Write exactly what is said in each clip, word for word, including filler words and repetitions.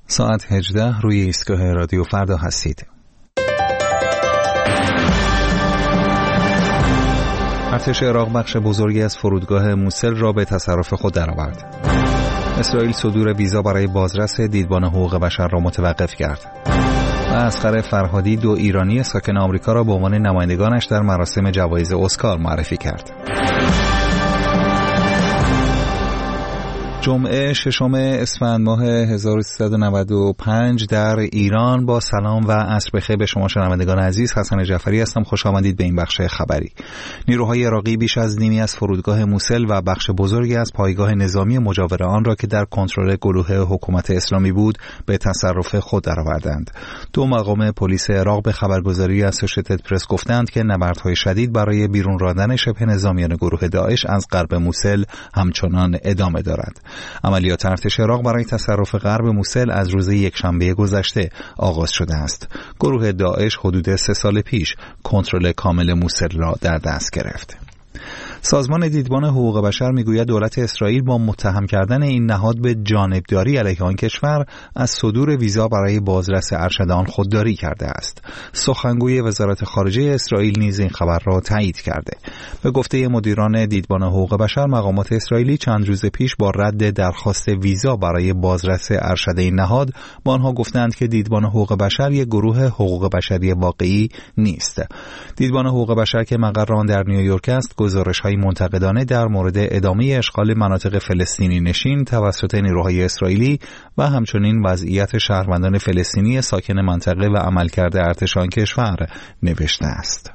ساعت هجده روی ایستگاه رادیو فردا هستید. ارتش عراق بخش بزرگی از فرودگاه موسل را به تصرف خود درآورد. اسرائیل صدور ویزا برای بازرس دیدبان حقوق بشر را متوقف کرد. و اصغر فرهادی دو ایرانی ساکن آمریکا را به عنوان نمایندگانش در مراسم جوایز اسکار معرفی کرد. جمعه ششم اسفند ماه هزار و سیصد و نود و پنج در ایران. با سلام و عصر بخیر به شما شنوندگان عزیز، حسن جعفری هستم. خوش آمدید به این بخش خبری. نیروهای عراقی بیش از نیمی از فرودگاه موسل و بخش بزرگی از پایگاه نظامی مجاور آن را که در کنترل گروه حکومت اسلامی بود به تصرف خود درآوردند. دو مقام پلیس عراق به خبرگزاری اسوشیتد پرس گفتند که نبردهای شدید برای بیرون راندن شبه نظامیان گروه داعش از غرب موسل همچنان ادامه دارد. عملیات ارتش عراق برای تصرف غرب موسل از روز یکشنبه گذشته آغاز شده است. گروه داعش حدود سه سال پیش کنترل کامل موسل را در دست گرفت. سازمان دیدبان حقوق بشر میگوید دولت اسرائیل با متهم کردن این نهاد به جانبداری علیه آن کشور از صدور ویزا برای بازرس ارشد آن خودداری کرده است. سخنگوی وزارت خارجه اسرائیل نیز این خبر را تایید کرده. به گفته مدیران دیدبان حقوق بشر، مقامات اسرائیلی چند روز پیش با رد درخواست ویزا برای بازرس ارشد این نهاد با آنها گفتند که دیدبان حقوق بشر یک گروه حقوق بشری واقعی نیست. دیدبان حقوق بشر که مقر آن در نیویورک است، گزارش‌های منتقدانه در مورد ادامه اشغال مناطق فلسطینی نشین توسط نیروهای اسرائیلی و همچنین وضعیت شهروندان فلسطینی ساکن منطقه و عملکرد ارتش آن کشور نوشته است.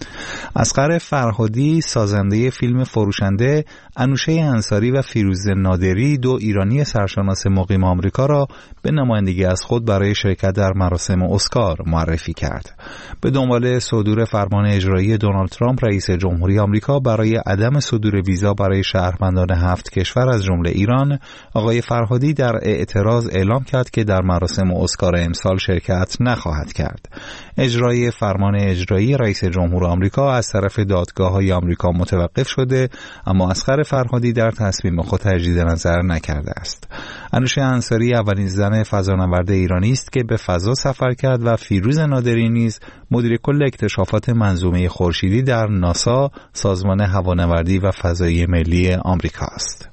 اصغر فرهادی سازنده فیلم فروشنده، انوشه انصاری و فیروز نادری دو ایرانی سرشناس مقیم آمریکا را به نمایندگی از خود برای شرکت در مراسم اسکار معرفی کرد. به دنبال صدور فرمان اجرایی دونالد ترامپ رئیس جمهوری آمریکا برای عدم صدور ویزا برای شهروندان هفت کشور از جمله ایران، آقای فرهادی در اعتراض اعلام کرد که در مراسم اسکار امسال شرکت نخواهد کرد. اجرای فرمان اجرایی رئیس جمهور آمریکا از طرف دادگاه‌های آمریکا متوقف شده، اما اصغر فرهادی در تصمیم خود تجدید نظر نکرده است. انوشه انصاری اولین زن فضانورد ایرانی است که به فضا سفر کرد و فیروز نادری نیز مدیر کل اکتشافات منظومه خورشیدی در ناسا، سازمان هوانوردی و فضایی ملی آمریکا است.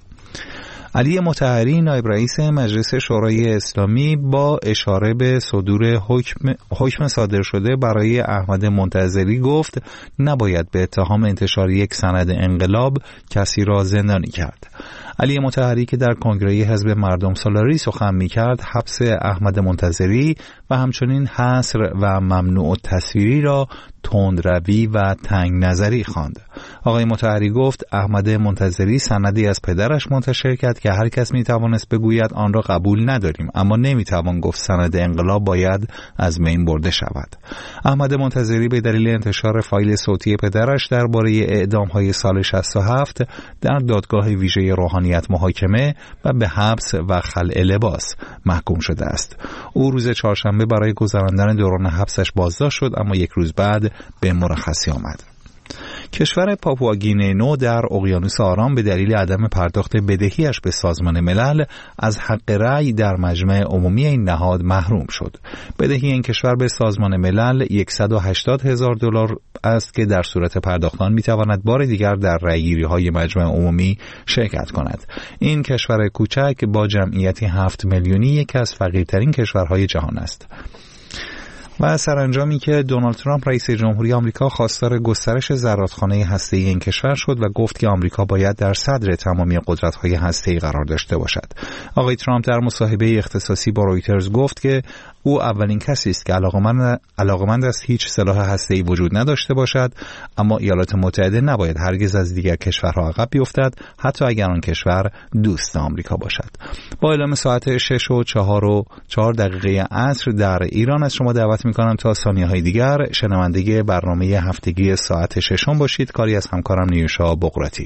علی مطهری نایب رئیس مجلس شورای اسلامی با اشاره به صدور حکم, حکم صادر شده برای احمد منتظری گفت نباید به اتهام انتشار یک سند انقلاب کسی را زندانی کرد. علی مطهری که در کنگره حزب مردم سالاری سخن می‌کرد، حبس احمد منتظری و همچنین حصر و ممنوع تصویری را تندروی و تنگ نظری خواند. آقای مطهری گفت احمد منتظری سندی از پدرش منتشر کرد که هر کس می‌توانست بگوید آن را قبول نداریم، اما نمی‌توان گفت سند انقلاب باید از بین برده شود. احمد منتظری به دلیل انتشار فایل صوتی پدرش درباره اعدام‌های سال شصت و هفت در دادگاه ویژه روحانیت محاکمه و به حبس و خلع لباس محکوم شده است. او روز چهارشنبه برای گذراندن دوران حبسش بازداشت شد، اما یک روز بعد به مرخصی آمد. کشور پاپوآگینه نو در اقیانوس آرام به دلیل عدم پرداخت بدهیش به سازمان ملل از حق رأی در مجمع عمومی این نهاد محروم شد. بدهی این کشور به سازمان ملل صد و هشتاد هزار دلار است که در صورت پرداخت آن میتواند بار دیگر در رأیگیری‌های مجمع عمومی شرکت کند. این کشور کوچک با جمعیتی هفت میلیونی یکی از فقیرترین کشورهای جهان است. و سرانجامی که دونالد ترامپ رئیس جمهوری آمریکا خواستار گسترش زرادخانه هسته‌ای این کشور شد و گفت که آمریکا باید در صدر تمامی قدرت‌های هسته‌ای قرار داشته باشد. آقای ترامپ در مصاحبه اختصاصی با رویترز گفت که او اولین کسی است که علاقمند علاقمند است هیچ سلاح هسته‌ای وجود نداشته باشد، اما ایالات متحده نباید هرگز از دیگر کشورها عقب بیفتد، حتی اگر آن کشور دوست آمریکا باشد. با اعلام ساعت شش و چهار و چهار دقیقه عصر در ایران از شما دعوت می‌کنم تا ثانیه‌های دیگر شنونده برنامه هفتگی ساعت ششم باشید. کاری از همکارم نیوشا بقراتی.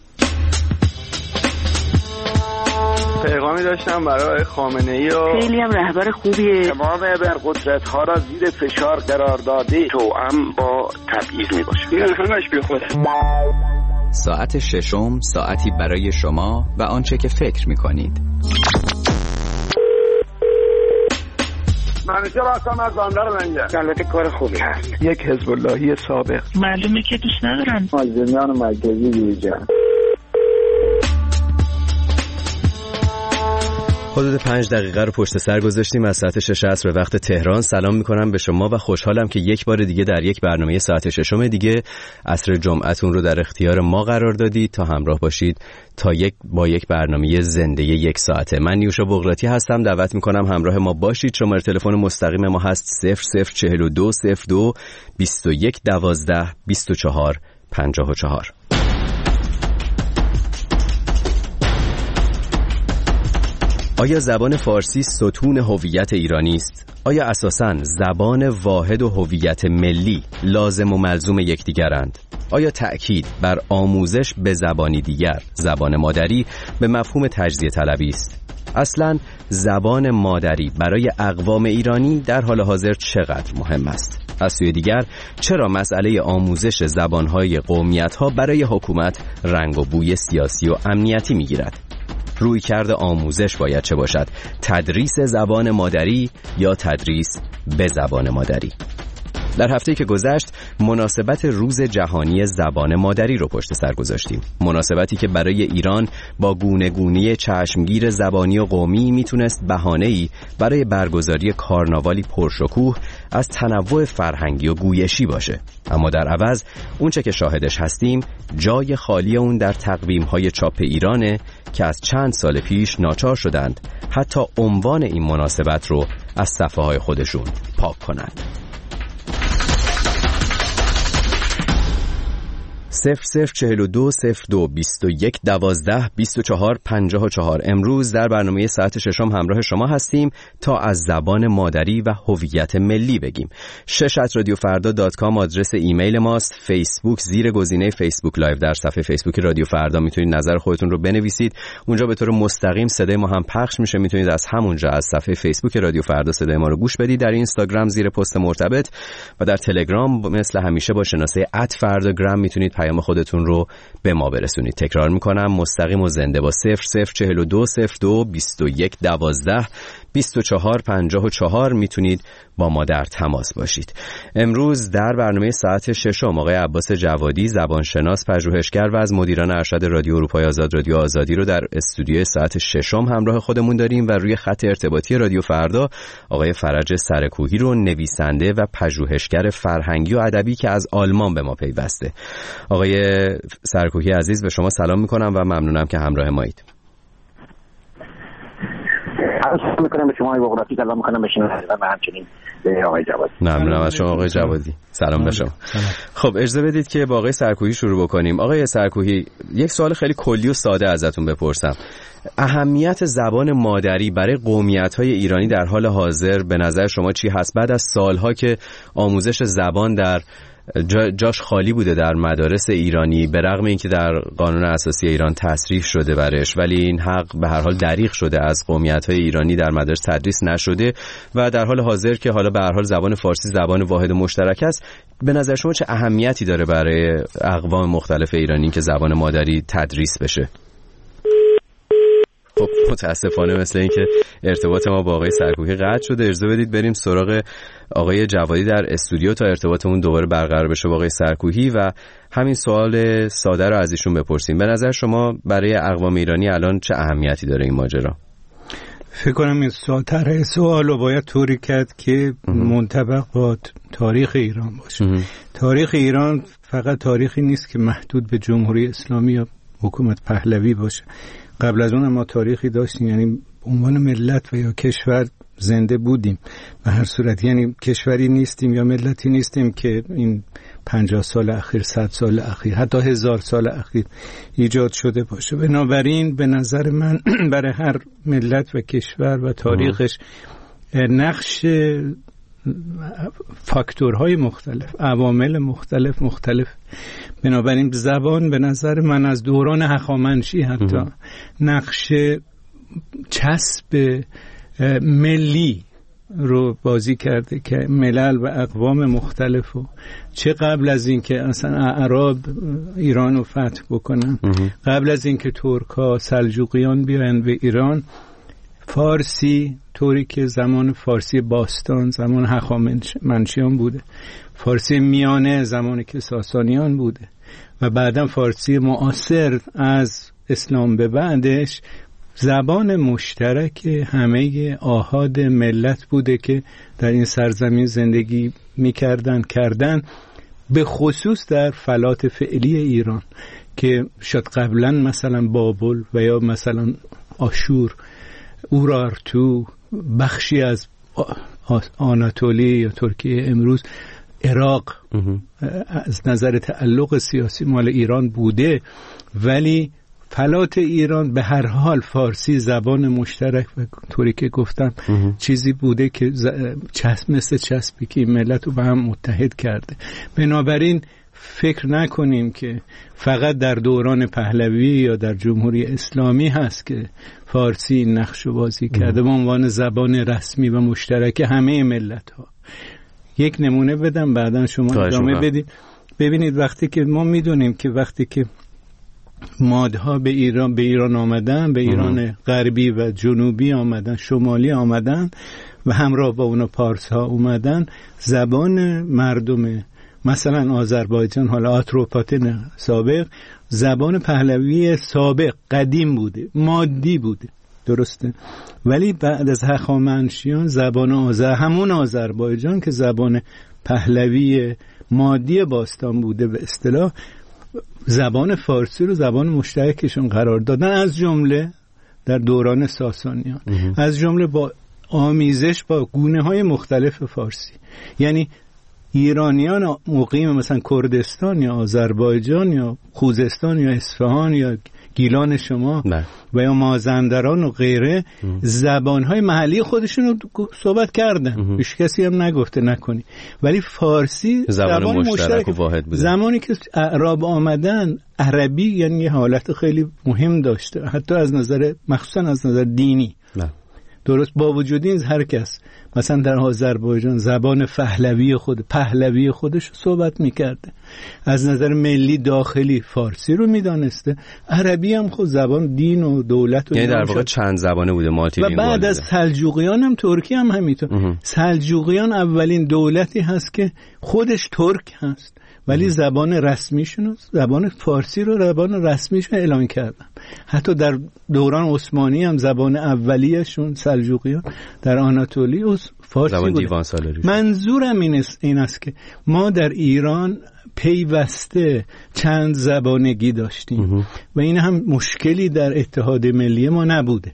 پیغامی داشتم برای خامنه‌ای و خیلی هم رهبر خوبیه. تمام ابرقدرت‌ها را زیر فشار قرار داده، توأم با تبعیض میباشه. این همش بی خوده. ساعت ششم، ساعتی برای شما و آنچه که فکر میکنید. همیشه راستم از بندر منگه. البته کار خوبی هست. یک حزب اللهی سابق. معلومه که دوست ندارن. مازندران مرکزی یوجا. حدود پنج دقیقه رو پشت سر گذاشتیم از ساعت شش عصر به وقت تهران. سلام میکنم به شما و خوشحالم که یک بار دیگه در یک برنامه ساعت ششم دیگه عصر جمعتون رو در اختیار ما قرار دادید تا همراه باشید تا یک با یک برنامه زنده یک ساعته. من نیوشا بغراتی هستم، دعوت میکنم همراه ما باشید. شماره تلفن مستقیم ما هست صفر صفر چهل و دو صفر دو بیست و یک دوازده بیست و چهار پنجاه و چهار. آیا زبان فارسی ستون هویت ایرانی است؟ آیا اساساً زبان واحد و هویت ملی لازم و ملزوم یکدیگرند؟ آیا تأکید بر آموزش به زبانی دیگر، زبان مادری، به مفهوم تجزیه طلبی است؟ اصلاً زبان مادری برای اقوام ایرانی در حال حاضر چقدر مهم است؟ از سوی دیگر چرا مسئله آموزش زبانهای قومیت‌ها برای حکومت رنگ و بوی سیاسی و امنیتی می‌گیرد؟ روی کرده آموزش باید چه باشد؟ تدریس زبان مادری یا تدریس به زبان مادری؟ در هفته‌ای که گذشت مناسبت روز جهانی زبان مادری رو پشت سر گذاشتیم. مناسبتی که برای ایران با گونه‌گونی چشمگیر زبانی و قومی میتونست بهانه‌ای برای برگزاری کارناوالی پرشکوه از تنوع فرهنگی و گویشی باشه. اما در عوض اونچه که شاهدش هستیم جای خالی اون در تقویم‌های چاپ ایرانه که از چند سال پیش ناچار شدند حتی عنوان این مناسبت رو از صفحه‌های خودشون پاک کنند. صفر صفر چهل و دو صفر دو بیست و یک دوازده بیست و چهار پنجاه و چهار. امروز در برنامه ساعت ششم همراه شما هستیم تا از زبان مادری و هویت ملی بگیم. شش ات رادیو فردا دات کام آدرس ایمیل ماست. فیسبوک زیر گزینه فیسبوک لایو در صفحه فیسبوک رادیو فردا میتونید نظر خودتون رو بنویسید. اونجا به طور مستقیم صدای ما هم پخش میشه، میتونید از همونجا از صفحه فیسبوک رادیو فردا صدای ما رو گوش بدید. در اینستاگرام زیر پست مرتبط و در تلگرام مثل همیشه با شناسه ات فرداگرام میتونید پیام خودتون رو به ما برسونید. تکرار میکنم مستقیم و زنده با صفر صفر چهل و دو صفر دو بیست و یک دوازده بیست و چهار پنجاه و چهار میتونید با ما در تماس باشید. امروز در برنامه ساعت ششم آقای عباس جوادی زبانشناس پژوهشگر و از مدیران ارشد رادیو اروپای آزاد رادیو آزادی رو در استودیوی ساعت ششم همراه خودمون داریم و روی خط ارتباطی رادیو فردا آقای فرج سرکوهی رو نویسنده و پژوهشگر فرهنگی و ادبی که از آلمان به ما پیوسته. آقای سرکوهی عزیز به شما سلام میکنم و ممنونم که همراه مایید. سلام میکنم به شما آقای بغراتی، سلام میکنم به شما و همچنین به آقای جوادی. ممنونم از شما آقای جوادی. سلام به شما. خب اجازه بدید که با آقای سرکوهی شروع بکنیم. آقای سرکوهی یک سوال خیلی کلی و ساده ازتون بپرسم. اهمیت زبان مادری برای قومیت‌های ایرانی در حال حاضر به نظر شما چی هست بعد از سالها که آموزش زبان در جا جاش خالی بوده در مدارس ایرانی، به رغم اینکه در قانون اساسی ایران تصریح شده برش، ولی این حق به هر حال دریغ شده از قومیت‌های ایرانی در مدارس تدریس نشده و در حال حاضر که حالا به هر حال زبان فارسی زبان واحد مشترک است، به نظر شما چه اهمیتی داره برای اقوام مختلف ایرانی که زبان مادری تدریس بشه؟ خب متاسفانه مثل این که ارتباط ما با آقای سرکوهی قطع شده. اجازه بدید بریم سراغ آقای جوادی در استودیو تا ارتباطمون دوباره برقرار بشه با آقای سرکوهی و همین سوال ساده رو از ایشون بپرسیم. به نظر شما برای اقوام ایرانی الان چه اهمیتی داره این ماجرا؟ فکر کنم این طرح سوال رو باید طوری کرد که منطبق با تاریخ ایران باشه. تاریخ ایران فقط تاریخی نیست که محدود به جمهوری اسلامی یا حکومت پهلوی باشه. قبل از اون ما تاریخی داشتیم، یعنی عنوان ملت و یا کشور زنده بودیم به هر صورت، یعنی کشوری نیستیم یا ملتی نیستیم که این پنجاه سال اخیر، صد سال اخیر، حتی هزار سال اخیر ایجاد شده باشه. بنابراین به نظر من برای هر ملت و کشور و تاریخش نقش فاکتورهای مختلف، عوامل مختلف مختلف بنابراین زبان به نظر من از دوران هخامنشی حتی نقش چسب ملی رو بازی کرده که ملل و اقوام مختلف و چه قبل از این که اصلا اعراب ایران رو فتح بکنن، قبل از این که ترک‌ها سلجوقیان بیاین به ایران، فارسی طوری که زمان فارسی باستان زمان هخامنشیان بوده، فارسی میانه زمانی که ساسانیان بوده و بعدم فارسی معاصر از اسلام به بعدش زبان مشترک همه آحاد ملت بوده که در این سرزمین زندگی میکردن کردن، به خصوص در فلات فعلی ایران که شاید قبلا مثلا بابل و یا مثلا آشور، اورارتو، بخشی از آناتولی یا ترکیه امروز، عراق از نظر تعلق سیاسی مال ایران بوده، ولی فلات ایران به هر حال فارسی زبان مشترک و طوری که گفتم چیزی بوده که چسب مثل چسبی که ملت رو به هم متحد کرده. بنابراین فکر نکنیم که فقط در دوران پهلوی یا در جمهوری اسلامی هست که فارسی نقش بازی کرده به عنوان زبان رسمی و مشترک همه ملت ها. یک نمونه بدم بعداً شما ادامه بدید. ببینید وقتی که ما میدونیم که وقتی که مادها به ایران به ایران آمدن، به ایران غربی و جنوبی آمدن، شمالی آمدن و همراه با اونا پارس ها اومدن، زبان مردم مثلا آذربایجان، حالا آتروپاتن سابق، زبان پهلوی سابق قدیم بوده، مادی بوده، درسته؟ ولی بعد از هخامنشیان زبان آذر، همون آذربایجان که زبان پهلوی مادی باستان بوده به اصطلاح، زبان فارسی رو زبان مشترکشون قرار دادن، از جمله در دوران ساسانیان، از جمله با آمیزش با گونه‌های مختلف فارسی. یعنی ایرانیان مقیم مثلا کردستان یا آذربایجان یا خوزستان یا اصفهان یا گیلان شما نه. و یا مازندران و غیره زبانهای محلی خودشون رو صحبت کردن، هیچ کسی هم نگفته نکنی، ولی فارسی زبان, زبان مشترک, مشترک و واحد بوده. زمانی که اعراب آمدن عربی یعنی یه حالت خیلی مهم داشته، حتی از نظر مخصوصا از نظر دینی نه. درست، با وجود این هر کس مثلا در آذربایجان زبان پهلوی خود پهلوی خودش صحبت میکرده، از نظر ملی داخلی فارسی رو میدانسته، عربی هم خود زبان دین و دولت و یعنی در واقع چند زبانه بوده، مالتی و بعد از سلجوقیان هم ترکی هم همینطور. سلجوقیان اولین دولتی هست که خودش ترک هست ولی زبان رسمیشون زبان فارسی رو زبان رسمیشون اعلان کردن. حتی در دوران عثمانی هم زبان اولیه‌شون سلجوقیان در آناتولی فارسی زبان بود. دیوان سالاری. منظورم این است, این است که ما در ایران پیوسته چند زبانگی داشتیم و این هم مشکلی در اتحاد ملی ما نبوده.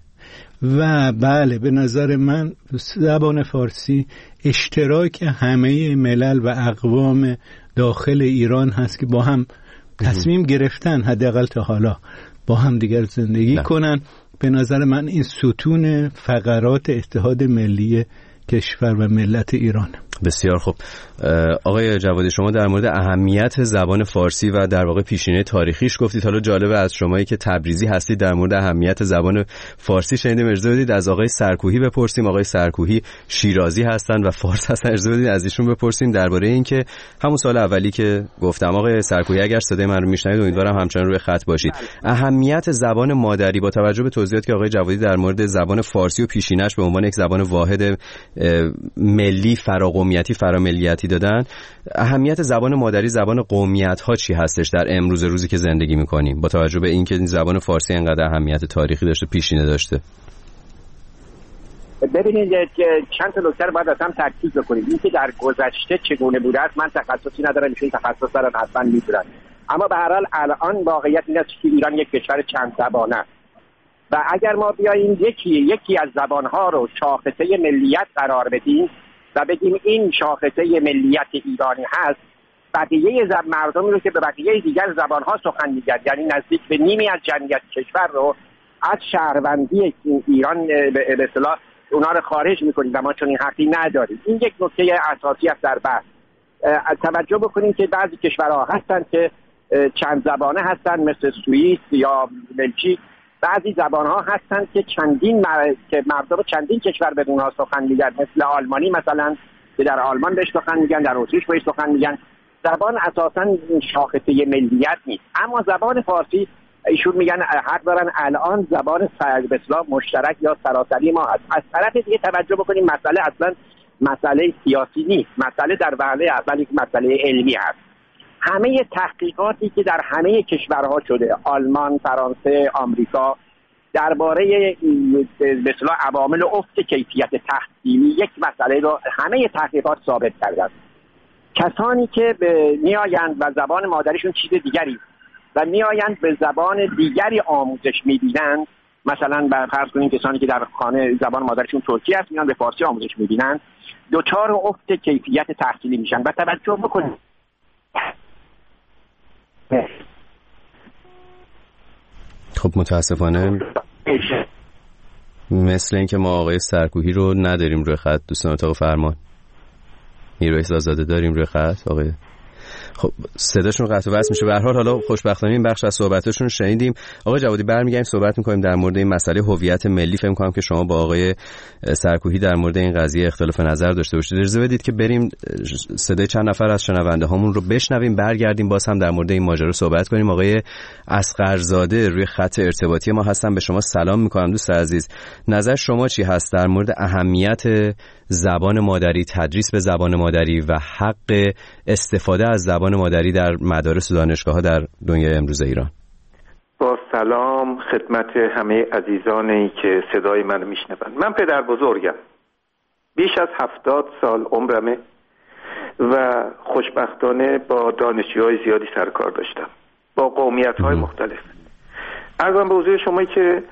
و بله به نظر من زبان فارسی اشتراک همه ملل و اقوام داخل ایران هست که با هم تصمیم گرفتن حداقل تا حالا با هم دیگر زندگی نه. کنن. به نظر من این ستون فقرات اتحاد ملی کشور و ملت ایران. بسیار خوب. آقای جوادی، شما در مورد اهمیت زبان فارسی و در واقع پیشینه تاریخیش گفتید. حالا جالبه از شمایی که تبریزی هستید در مورد اهمیت زبان فارسی شنیدیم. اجازه بدید از آقای سرکوهی بپرسیم. آقای سرکوهی شیرازی هستن و فارس هستن. اجازه بدید از ایشون بپرسیم درباره این که همون سال اولی که گفتم. آقای سرکوهی اگر صدای من رو میشنوید امیدوارم همچنان روی خط باشید. اهمیت زبان مادری با توجه به توضیحاتی که آقای جوادی در مورد زبان فارسی و پیشینه‌اش به عنوان یک زبان واحد ملی فراقومیتی فراملیتی دادن، اهمیت زبان مادری زبان قومیت ها چی هستش در امروز روزی که زندگی میکنیم با توجه به اینکه زبان فارسی انقدر اهمیت تاریخی داشته، پیشینه داشته؟ ببینید چند تا نکته رو باید اصلا تاکید بکنید. این که در گذشته چگونه بوده است من تخصصی ندارم، ایشون تخصص دارن حتما میدونن، اما به هر حال الان واقعیت این است که ایران یک کشور چند زبانه است و اگر ما بیاییم یکی یکی از زبانها رو شاخصه ملیت قرار بدیم و بگیم این شاخصه ملیت ایرانی هست، بقیه زب مردمی رو که به بقیه دیگر زبانها سخن میگن، یعنی نزدیک به نیمی از جمعیت کشور رو از شهروندی ایران به اصطلاح اونا رو خارج میکنیم و ما چون این حقی نداریم. این یک نکته اساسی است در بحث. توجه بکنیم که بعضی کشورها هستن که چند زبانه هستن مثل سوئیس یا بلژیک، بعضی زبانها هستن که چندین مر... که مردم چندین کشور بدون ها سخن میگن، مثل آلمانی مثلا که در آلمان بهش سخن میگن، در اتریش بهش سخن میگن. زبان اساساً شاخصه ملیت نیست، اما زبان فارسی ایشون میگن حق دارن الان زبان به اصطلاح مشترک یا سراسری ما هست. از طرف دیگه توجه بکنیم مسئله اصلا مسئله سیاسی نیست، مسئله در وهله اول یک مسئله علمی هست. همه تحقیقاتی که در همه کشورها شده، آلمان، فرانسه، آمریکا، درباره به اصطلاح عوامل افت کیفیت تحصیلی یک مسئله رو همه تحقیقات ثابت کردن. کسانی که میآیند و زبان مادریشون چیز دیگری و میآیند به زبان دیگری آموزش میبینند، مثلا بر فرض کنیم کسانی که در خانه زبان مادریشون ترکی است میان به فارسی آموزش میبینند، دچار افت کیفیت تحصیلی میشن. و توجه بکنید خب متاسفانه مثل اینکه ما آقای سرکوهی رو نداریم روی خط. دوستان اتاق فرمان نیروی آزاده داریم روی خط آقای، خب صداشون قطع و وصل میشه. به هر حال حالا خوشبختانه این بخش از صحبتاشون رو شنیدیم. آقای جوادی برمیگردیم صحبت میکنیم در مورد این مسئله هویت ملی. فکر می‌کنم که شما با آقای سرکوهی در مورد این قضیه اختلاف نظر داشته باشید. اجازه بدید که بریم صدای چند نفر از شنونده هامون رو بشنویم، برگردیم باز هم در مورد این ماجرا صحبت کنیم. آقای اصغرزاده روی خط ارتباطی ما هستن، به شما سلام میکنم دوست عزیز. نظر شما چی هست در مورد اهمیت زبان مادری، تدریس به زبان مادری و حق استفاده از زبان مادری در مدارس و دانشگاه‌ها در دنیای امروز ایران؟ با سلام خدمت همه عزیزانی که صدای من میشنوند. من پدر بزرگم، بیش از هفتاد سال عمرمه و خوشبختانه با دانشجوهای زیادی سر کار داشتم با قومیت‌های مختلف. عرضم به حضور شما که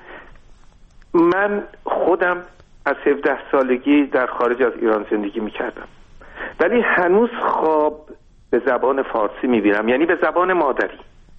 من خودم از هفده سالگی در خارج از ایران زندگی میکردم، ولی هنوز خواب به زبان فارسی میبینم، یعنی به زبان مادری.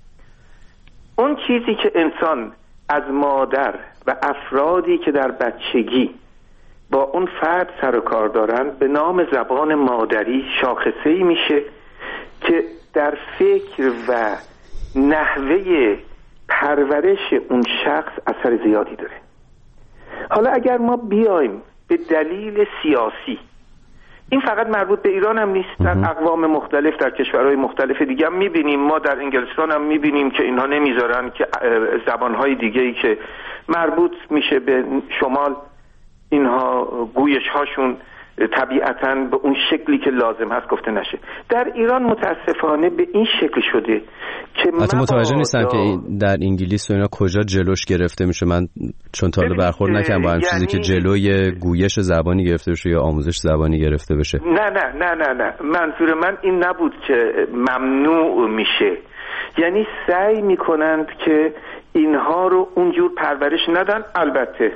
اون چیزی که انسان از مادر و افرادی که در بچگی با اون فرد سر و کار دارن به نام زبان مادری شاخصه‌ای میشه که در فکر و نحوه پرورش اون شخص اثر زیادی داره. حالا اگر ما بیایم به دلیل سیاسی، این فقط مربوط به ایران هم نیست، در اقوام مختلف در کشورهای مختلف دیگه هم میبینیم. ما در انگلستان هم میبینیم که اینها نمیذارن که زبانهای دیگه‌ای که مربوط میشه به شمال اینها گویش هاشون طبیعتاً به اون شکلی که لازم هست گفته نشه. در ایران متاسفانه به این شکل شده که من متوجه نیستم که در انگلیس و اینا کجا جلوش گرفته میشه. من چون تا حالا برخورد نکردم با هم چیزی که جلوی گویش زبانی گرفته بشه یا آموزش زبانی گرفته بشه. نه نه نه نه نه منظور من این نبود که ممنوع میشه، یعنی سعی میکنند که اینها رو اونجور پرورش ندن. البته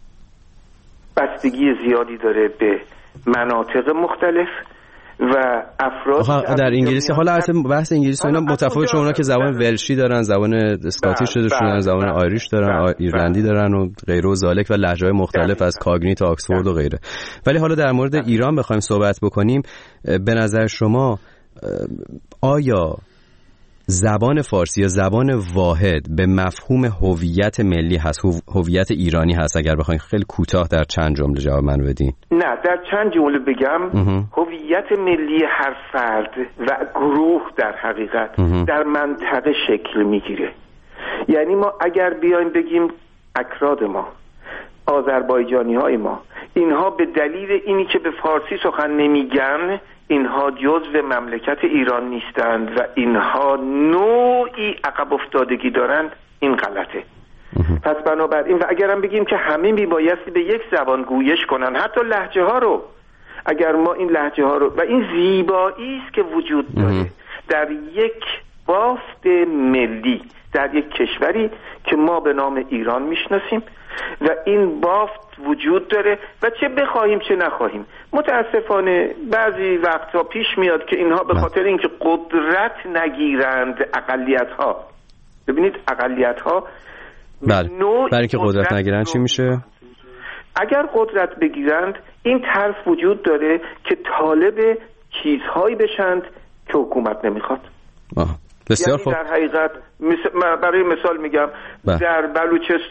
بستگی زیادی داره به مناطق مختلف و افراد در انگلیسی. حالا بحث انگلیسی اینا متفاوت چون اونا که زبان ولشی دارن، زبان اسکاتیش دارن، زبان آیریش دارن، ایرلندی دارن و غیره و ذالک و لهجه‌های مختلف از کاگنی تا آکسفورد و غیره. ولی حالا در مورد ایران بخوایم صحبت بکنیم، به نظر شما آیا زبان فارسی یا زبان واحد به مفهوم هویت ملی هست، هویت ایرانی هست؟ اگر بخواید خیلی کوتاه در چند جمله جواب من بدین. نه، در چند جمله بگم هویت ملی هر فرد و گروه در حقیقت امه. در منطقه شکل میگیره. یعنی ما اگر بیایم بگیم اکراد ما، آذربایجانی های ما، اینها به دلیل اینی که به فارسی سخن نمیگن اینها جزو مملکت ایران نیستند و اینها نوعی عقب افتادگی دارند، این غلطه. پس بنابراین و اگرم بگیم که همه میبایستی به یک زبان گویش کنن، حتی لهجه ها رو، اگر ما این لهجه ها رو، و این زیبایی است که وجود داره در یک بافت ملی در یک کشوری که ما به نام ایران میشناسیم و این بافت وجود داره و چه بخواهیم چه نخواهیم. متاسفانه بعضی وقتا پیش میاد که اینها به خاطر اینکه قدرت نگیرند اقلیت ها، ببینید اقلیت ها بله برای اینکه قدرت, قدرت نگیرند چی میشه؟ اگر قدرت بگیرند این ترس وجود داره که طالب چیزهایی بشند که حکومت نمیخواد. آه. بسیار یعنی در حقیقت برای مثال میگم با. در بلوچستان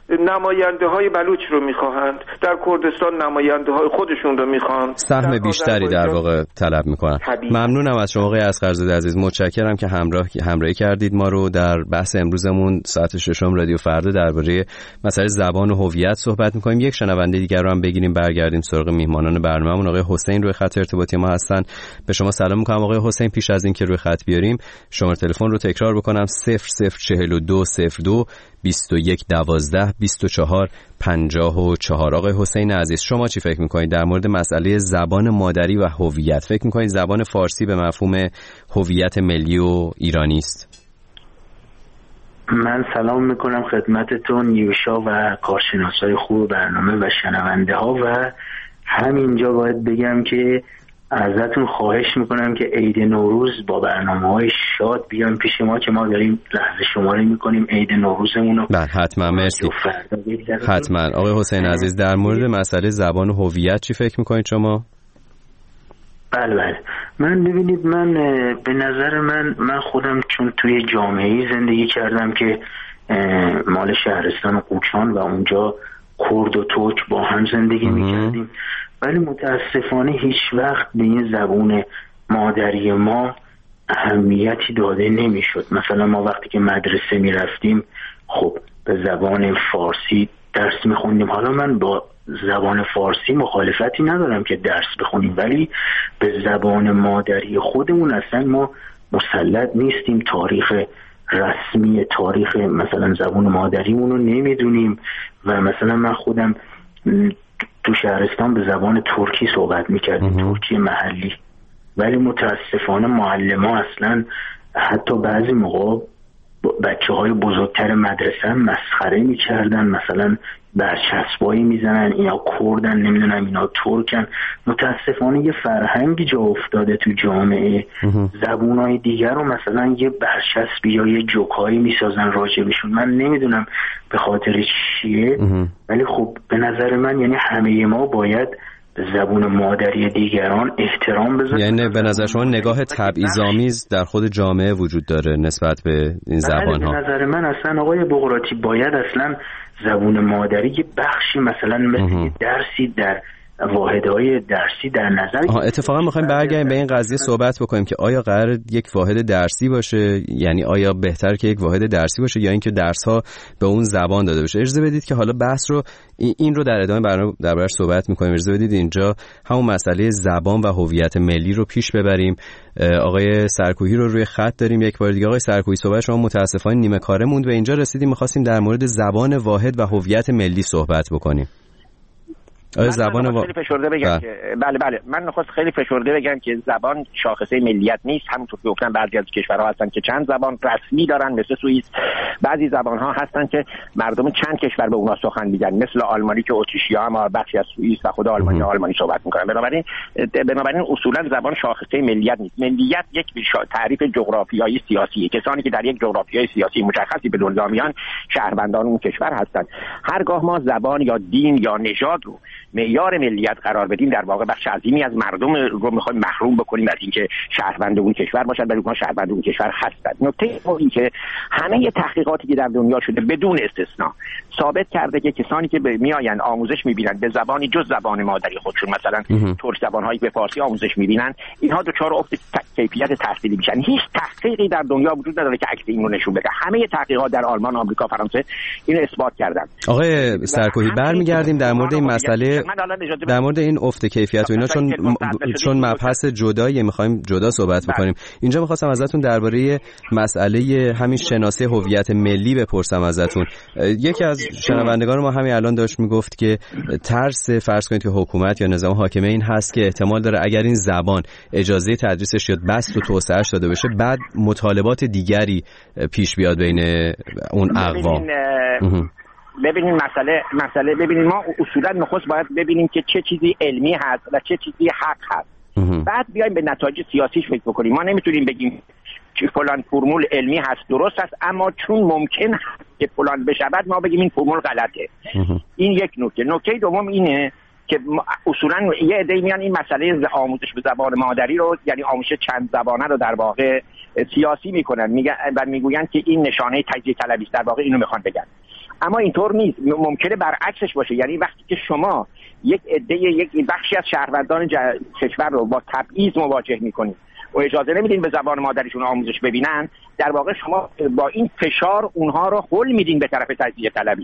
نماینده های بلوچ رو میخواهند، در کردستان نماینده های خودشون رو میخواهند، سهم بیشتری در واقع طلب میکنن. ممنونم از شما آقای اصغرزاده عزیز، متشکرم که همراه همراهی کردید ما رو در بحث امروزمون. ساعت ششم رادیو فردا درباره مسئله زبان و هویت صحبت میکنیم. یک شنونده دیگر رو هم بگیریم برگردیم سراغ میهمانان برنامه‌مون. آقای حسین روی خط ارتباطی ما هستن. به شما سلام میکنم آقای حسین. پیش از اینکه روی خط بیاریم شماره تلفن رو تکرار بکنم: صفر صفر چهل و دو صفر دو بیست و یک دوازده بیست و چهار پنجاه و چهار. آقای حسین عزیز، شما چی فکر میکنید در مورد مسئله زبان مادری و هویت؟ فکر میکنید زبان فارسی به مفهوم هویت ملی و ایرانی است؟ من سلام میکنم خدمتتون یوشا و کارشناسای خوب برنامه و شنونده ها، و همینجا باید بگم که ازتون خواهش میکنم که عید نوروز با برنامه‌های شاد بیان پیش ما که ما داریم لحظه شماری میکنیم عید نوروزمون رو. بله حتما، مرسی. حتما. آقای حسین عزیز، در مورد مسئله زبان و هویت چی فکر میکنید شما؟ بله بله من ببینید، من به نظر من من خودم چون توی جامعه‌ای زندگی کردم که مال شهرستان قوچان و اونجا کرد و ترک با هم زندگی میکردیم، ولی متاسفانه هیچ وقت به این زبان مادری ما اهمیتی داده نمیشد. مثلا ما وقتی که مدرسه میرفتیم خب به زبان فارسی درس میخوندیم. حالا من با زبان فارسی مخالفتی ندارم که درس بخونیم، ولی به زبان مادری خودمون اصلا ما مسلط نیستیم. تاریخ رسمی تاریخ مثلا زبان مادریمون رو نمیدونیم، و مثلا من خودم تو شهرستان به زبان ترکی صحبت میکردیم، ترکی محلی، ولی متاسفانه معلم‌ها اصلا حتی بعضی موقع بچه های بزرگتر مدرسه هم مسخره میکردن، مثلا برچسبایی میزنن اینا کردن نمیدونم اینا ترکن. متاسفانه یه فرهنگی جا افتاده تو جامعه، زبونهای دیگر رو مثلا یه برچسبی یا یه جوکایی میسازن راجبشون. من نمیدونم به خاطر چیه، ولی خب به نظر من یعنی همه ما باید به زبون مادری دیگران احترام بذاریم. یعنی به نظر شما نگاه تبعیض‌آمیز در خود جامعه وجود داره نسبت به این زبان‌ها؟ به نظر من اصلا آقای بقراطی باید اصلا زبون مادری یه بخشی مثلا مثل درسی در واحدهای درسی در نظر. آها، اتفاقا می‌خوایم برگردیم به این قضیه صحبت بکنیم که آیا قرار یک واحد درسی باشه، یعنی آیا بهتر که یک واحد درسی باشه یا اینکه درس‌ها به اون زبان داده بشه؟ اجازه بدید که حالا بحث رو این رو در ادامه برنامه دربارش صحبت می‌کنیم. اجازه بدید اینجا همون مسئله زبان و هویت ملی رو پیش ببریم. آقای سرکوهی رو روی خط داریم یک بار دیگه. آقای سرکوهی، صحبت شما متأسفانه نیمه کاره موند و اینجا رسیدیم می‌خواستیم در مورد زبان واحد و هویت ملی صحبت بکنیم. آیا زبان و... خیلی فشرده بگم بله. که بله بله من نخواست خیلی فشرده بگم که زبان شاخصه ملیت نیست. همونطور که گفتم بعضی از کشورها هستن که چند زبان رسمی دارن مثل سوئیس، بعضی زبان‌ها هستن که مردم چند کشور به اونها سخن میگن مثل آلمانی که اتریشی‌ها هم بخشی از سوئیس و خود آلمانی آلمانی صحبت میکنن. بنابراین بنابراین اصولا زبان شاخصه ملیت نیست. ملیت یک تعریف جغرافیایی سیاسیه. کسانی که در یک جغرافیای سیاسی مشخصی به دنیا میان شهروندان اون کشور هستند. هرگاه ما زبان یا دین یا نژاد رو معیار ملیت قرار بدیم در واقع بخش عظیمی از مردم رو میخوایم محروم بکنیم از اینکه شهروند اون کشور باشن، ولی اونها شهروند اون کشور هستند. نکته این که همه تحقیقاتی که در دنیا شده بدون استثنا ثابت کرده که کسانی که میآیند آموزش میبینن به زبانی جز زبان مادری خودشون، مثلا ترک زبان‌هایی به فارسی آموزش میبینن، اینها دچار افت کیفیت تحصیلی میشن. هیچ تحقیقی در دنیا وجود نداره که عکس این رو نشون بده. همه تحقیقات در آلمان، آمریکا، فرانسه اینو اثبات کردن. آقای سرکوهی، برمیگردیم در مورد این مسئله، در مورد این افت کیفیت و اینا، چون چون مبحث جدایی میخوایم جدا صحبت بکنیم. اینجا میخواستم ازتون درباره مسئله همین شناسه هویت ملی بپرسم ازتون. یکی از شنوندگان ما همین الان داشت میگفت که ترس فرض کنید که حکومت یا نظام حاکمه این هست که احتمال داره اگر این زبان اجازه تدریسش یا بست و توسعهش داده بشه بعد مطالبات دیگری پیش بیاد بین اون اقوام. ببینیم مسئله مسئله ببینیم ما اصولا نخست باید ببینیم که چه چیزی علمی هست و چه چیزی حق هست، بعد بیایم به نتایج سیاسیش فکر بکنیم. ما نمیتونیم بگیم که فلان فرمول علمی هست درست است، اما چون ممکن هست که فلان بشه بعد ما بگیم این فرمول غلطه. این یک نکته. نکته دوم اینه که اصولا یه عده‌ای میان این مسئله آموزش به زبان مادری رو، یعنی آموزش چند زبانه رو در واقع سیاسی میکنن، میگن و میگویند که این نشانه تجزیه طلبی است. در واقع اینو میخوان بگن. اما اینطور نیست، ممکنه برعکسش باشه. یعنی وقتی که شما یک عده یک بخشی از شهروندان کشور رو با تبعیض مواجه میکنید و اجازه نمیدین به زبان مادریشون آموزش ببینن، در واقع شما با این فشار اونها رو هل میدین به طرف تجزیه طلبی.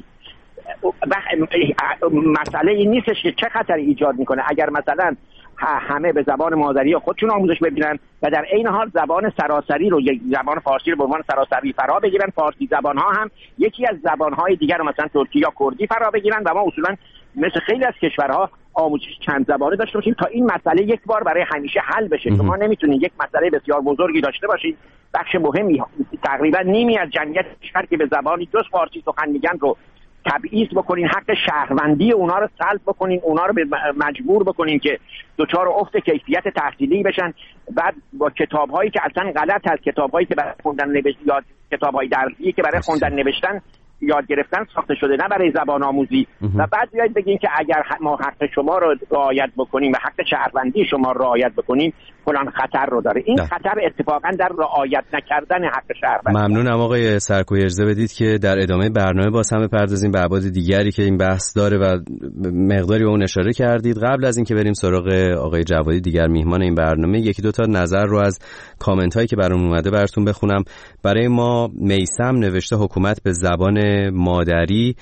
مسئله این نیستش که چه خطری ایجاد میکنه اگر مثلا همه به زبان مادری خودشون آموزش ببینن و در عین حال زبان سراسری رو، یک زبان فارسی رو به عنوان سراسری فرا بگیرن، فارسی زبان ها هم یکی از زبان های دیگر رو مثلا ترکی یا کردی فرا بگیرن و ما اصولا مثل خیلی از کشورها آموزش چند زبانه داشته باشیم تا این مسئله یک بار برای همیشه حل بشه. شما نمیتونید یک مسئله بسیار بزرگی داشته باشید، بخش مهمی تقریبا نیمی از جمعیت کشور که به زبانی جز فارسی سخن میگن رو تبعیض بکنین، حق شهروندی اونا رو سلب بکنین، اونا رو مجبور بکنین که دچار افت کیفیت تحصیلی بشن، بعد با کتاب‌هایی که اصلا غلط هست، کتاب‌هایی که برای خوندن نوشتن یا کتاب‌های درسی که برای خوندن نوشتن یاد گرفتن ساخته شده، نه برای زبان آموزی. و بعد بیاید بگین که اگر ما حق شما رو رعایت بکنیم و حق شهروندی شما رو رعایت بکنیم فلان خطر رو داره. این ده. خطر اتفاقا در رعایت نکردن حق شهروندی. ممنونم آقای سرکویی. اجازه بدید که در ادامه برنامه باز هم بپردازیم به ابعاد دیگری که این بحث داره و مقداری به اون اشاره کردید. قبل از اینکه بریم سراغ آقای جوادی دیگر میهمان این برنامه، یکی دو تا نظر رو از کامنت هایی که برام اومده براتون بخونم. برای ما میثم نوشته حکومت به زبان مادری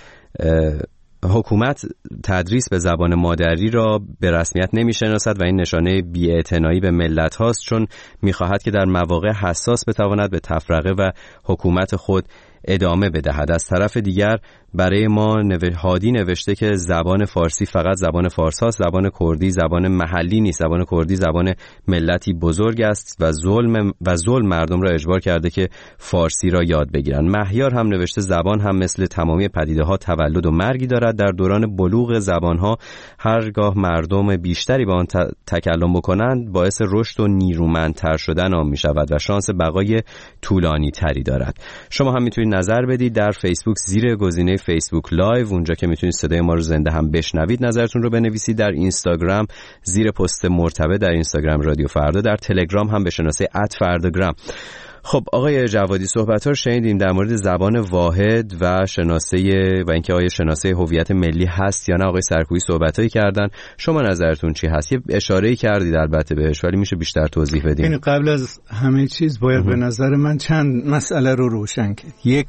حکومت تدریس به زبان مادری را به رسمیت نمی‌شناسد و این نشانه بی‌اعتنایی به ملت هاست، چون می‌خواهد که در مواقع حساس بتواند به تفرقه و حکومت خود ادامه بدهد. از طرف دیگر برای ما هادی نوشته که زبان فارسی فقط زبان فارس هاست، زبان کردی زبان محلی نیست، زبان کردی زبان ملتی بزرگ است و ظلم و ظلم مردم را اجبار کرده که فارسی را یاد بگیرند. مهیار هم نوشته زبان هم مثل تمامی پدیده ها تولد و مرگی دارد، در دوران بلوغ زبان ها هرگاه مردم بیشتری با آن تکلم بکنند باعث رشد و نیرومندتر شدن آن می شود و شانس بقای طولانی تری دارد. شما هم میتونید نظر بدید در فیسبوک زیر گزینه فیسبوک لایو، اونجا که میتونید صدای ما رو زنده هم بشنوید نظرتون رو بنویسید. در اینستاگرام زیر پست مرتبط در اینستاگرام رادیو فردا، در تلگرام هم به شناسه ات فرداگرام. خب آقای جوادی صحبت‌ها رو شنیدیم در مورد زبان واحد و شناسه و اینکه آیا شناسه هویت ملی هست یا نه. آقای سرکویی صحبتایی کردن، شما نظرتون چی هست؟ یه اشاره‌ای کردید البته بهش، ولی میشه بیشتر توضیح بدین. این قبل از همه چیز باید به نظر من چند مسئله رو روشن کرد. یک،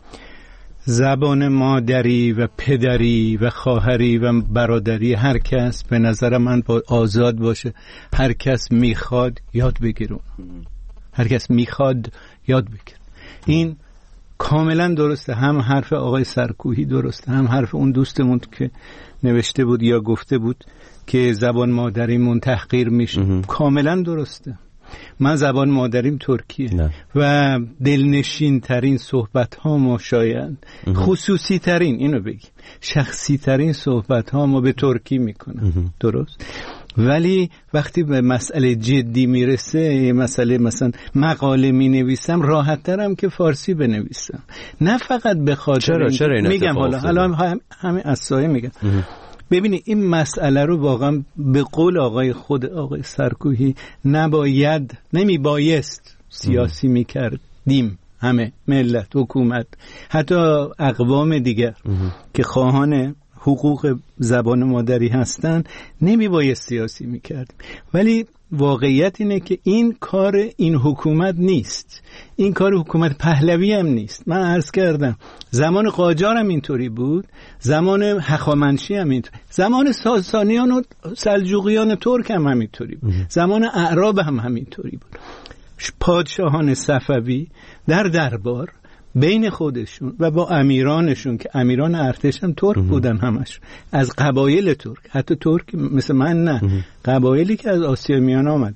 زبان مادری و پدری و خواهری و برادری هر کس به نظر من با آزاد باشه، هر کس میخواد یاد بگیره، هر کس میخواد یاد بگیره. این کاملا درسته، هم حرف آقای سرکویی درسته، هم حرف اون دوستمون که نوشته بود یا گفته بود که زبان مادریمون تحقیر میشه. کاملا درسته. من زبان مادریم ترکیه نه. و دلنشین ترین صحبت ها ما شاید خصوصی ترین، اینو بگیم شخصی ترین صحبت ها ما به ترکی میکنم، درست؟ ولی وقتی به مسئله جدی میرسه، یه مسئله مثلا مقاله مینویسم راحت ترم که فارسی بنویسم، نه فقط به خاطر چرا چرا این میگم حالا حالا همین اسایی میگم. ببینید این مسئله رو واقعا به قول آقای خود آقای سرکویی نباید نمی بایست سیاسی میکردیم، همه ملت، حکومت، حتی اقوام دیگر که خواهان حقوق زبان مادری هستن نمی بایست سیاسی میکردیم. ولی واقعیت اینه که این کار این حکومت نیست، این کار حکومت پهلوی هم نیست. من عرض کردم زمان قاجار هم اینطوری بود، زمان هخامنشی هم اینطوری، زمان ساسانیان و سلجوقیان ترک هم همینطوری بود، زمان اعراب هم همینطوری بود. پادشاهان صفوی در دربار بین خودشون و با امیرانشون که امیران ارتش هم ترک بودن، همش از قبایل ترک، حتی ترک مثل من نه، قبایلی که از آسیا میان آمد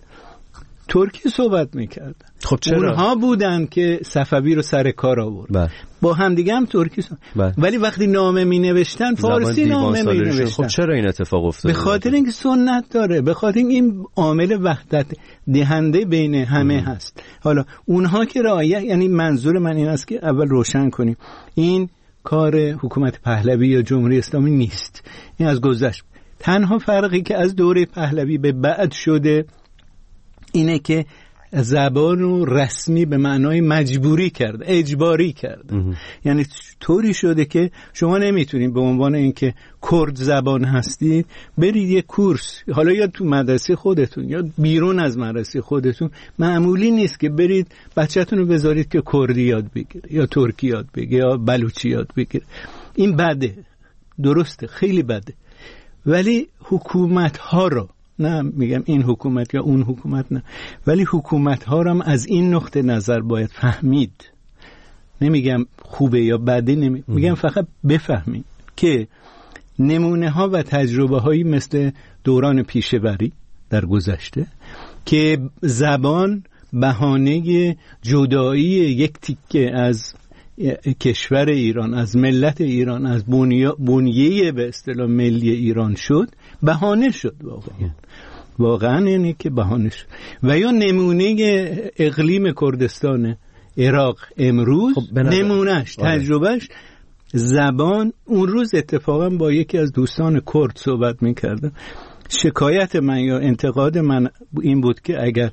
ترکی صحبت میکردن. خب چرا؟ اونها بودن که صفوی رو سر کار آورد، با هم دیگه هم ترکی صحبت، ولی وقتی نامه می نوشتن فارسی نامه می نوشتن. خب چرا این اتفاق افتاد؟ به خاطر اینکه سنت داره، به خاطر اینکه این عامل وحدت دهنده بین همه ام. هست. حالا اونها که رعایت، یعنی منظور من این است که اول روشن کنیم این کار حکومت پهلوی یا جمهوری اسلامی نیست، این از گذشت. تنها فرقی که از دوره پهلوی به بعد شده اینه که زبان رو رسمی به معنای مجبوری کرد، اجباری کرد. یعنی طوری شده که شما نمیتونید به عنوان اینکه کرد زبان هستید برید یه کورس، حالا یا تو مدرسه خودتون یا بیرون از مدرسه خودتون، معمولی نیست که برید بچه‌تون رو بذارید که کردی یاد بگیره یا ترکی یاد بگیره یا بلوچی یاد بگیره. این بده، درسته، خیلی بده. ولی حکومت ها رو، نه میگم این حکومت یا اون حکومت، نه، ولی حکومت ها رو هم از این نقطه نظر باید فهمید. نمیگم خوبه یا بده، نمی... میگم فقط بفهمید که نمونه ها و تجربه هایی مثل دوران پیشوری در گذشته که زبان بهانه جدایی یک تیکه از کشور ایران، از ملت ایران، از بنیه به اصطلاح ملی ایران شد، بهانه شد. واقعا واقعا یعنی که بهانه شد. و یا نمونه اقلیم کردستان عراق امروز، خب نمونهش، تجربهش زبان. اون روز اتفاقا با یکی از دوستان کرد صحبت میکردم. شکایت من یا انتقاد من این بود که اگر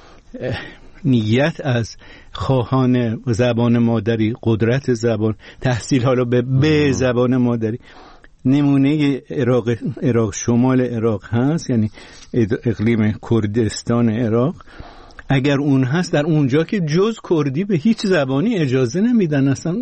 نیت از خواهان زبان مادری، قدرت زبان، تحصیل حالا به, به زبان مادری، نمونه عراق، عراق شمال عراق هست، یعنی اقلیم کردستان عراق، اگر اون هست در اونجا که جز کردی به هیچ زبانی اجازه نمیدن اصلا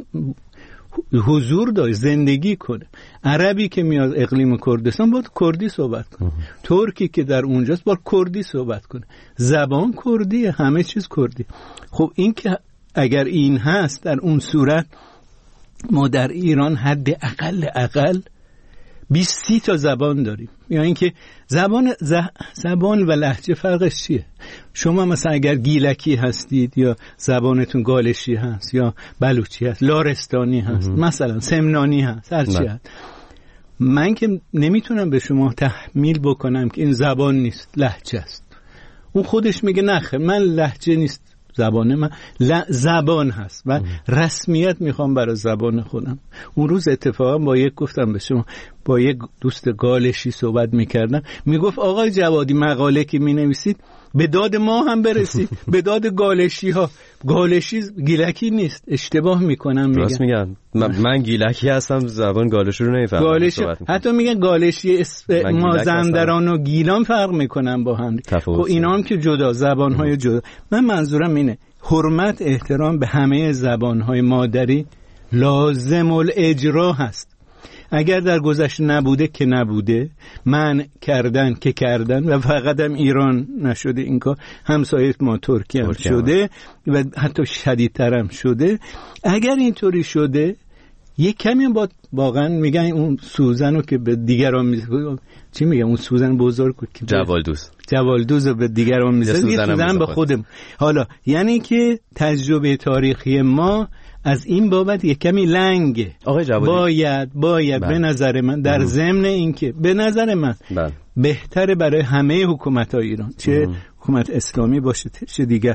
حضور داشت زندگی کنه. عربی که میاد اقلیم کردستان باید کردی صحبت کنه، ترکی که در اونجاست باید کردی صحبت کنه، زبان کردیه، همه چیز کردی. خب این که اگر این هست، در اون صورت ما در ایران حد اقل اقل بیست سی تا زبان داریم. یا اینکه زبان زبان و لهجه فرقش چیه؟ شما مثلا اگر گیلکی هستید یا زبانتون گالشی هست یا بلوچی هست، لارستانی هست، مثلا سمنانی هست، هر چی هست، من که نمیتونم به شما تحمیل بکنم که این زبان نیست، لهجه است. اون خودش میگه نخه من لهجه نیست، زبان من زبان هست و رسمیت میخوام برای زبان خودم. اون روز اتفاقا با یک گفتم به شما، با یک دوست گالشی صحبت میکردم، میگفت آقای جوادی مقاله که مینویسید به داد ما هم برسید، به داد گالشی ها. گالشی گیلکی نیست، اشتباه میکنم. میگن راست میگن، من, من گیلکی هستم، زبان گالشی رو نمیفهمم. گالشی حتی میگن گالشی مازندران و گیلان فرق میکنن با هم. خب اینا هم که جدا، زبان های جدا. من منظورم اینه حرمت، احترام به همه زبان های مادری لازم الاجرا هست. اگر در گذشته نبوده که نبوده، من کردن که کردن، و فقط هم ایران نشده این کار، همسایه ما ترکیه هم شده و حتی شدیدتر هم شده. اگر اینطوری شده، یک کمی با واقعا میگن اون سوزن رو که به دیگران میزنه، چی میگن اون سوزن بزرگ که جوالدوز، جوالدوز رو به دیگران میزنه، یه سوزن به خودم. حالا یعنی که تجربه تاریخی ما از این بابت یک کمی لنگه. آقای جوادی باید باید به نظر من در ضمن اینکه به نظر من بله. بهتره برای همه حکومت‌های ایران، چه حکومت اسلامی باشه چه دیگر،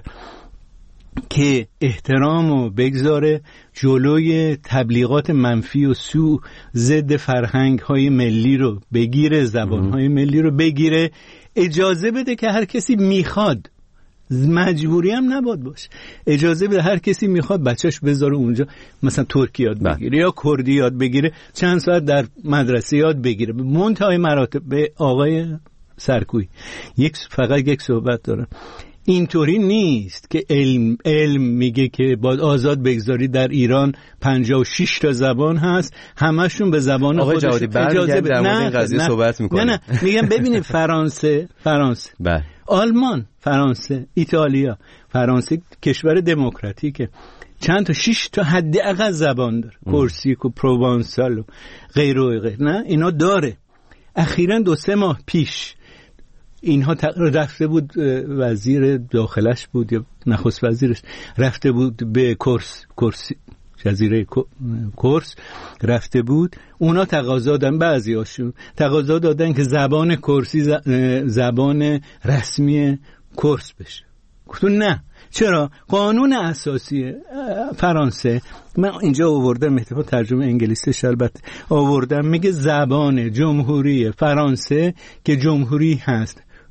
که احترامو بگذاره جلوی تبلیغات منفی و سو ضد فرهنگ‌های ملی رو بگیره، زبان‌های ملی رو بگیره، اجازه بده که هر کسی میخواد، مجبوری هم نباید باشه، اجازه بده هر کسی میخواد بچهش بذاره اونجا مثلا ترکی یاد بگیره یا کردی یاد بگیره، چند ساعت در مدرسه یاد بگیره. منتهای مراتب به آقای سرکوی یک فقط یک صحبت دارم، اینطوری نیست که علم علم میگه که باید آزاد بگذاری در ایران پنجاه و شش تا زبان هست، همشون به زبان خودش اجازه بده. نه این قضیه نه صحبت میکنه. نه نه میگم ببینید فرانسه فرانسه بله. آلمان، فرانسه، ایتالیا. فرانسه کشور دموکراتیکه، چند تا شش تا حداقل زبان داره، کورسیک و پروانسال و غیر و غیر. نه اینا داره. اخیراً دو سه ماه پیش اینها رفته بود، وزیر داخلش بود یا نخست وزیرش رفته بود به کورس کورس جزیره کورس رفته بود، اونا تقاضا دادن، بعضی هاشون تقاضا دادن که زبان کورسی زبان رسمی کورس بشه. گفتون نه. چرا؟ قانون اساسی فرانسه، من اینجا آوردم، اتفاقا ترجمه انگلیسیش البته آوردم، میگه زبان جمهوری فرانسه که جمهوری هست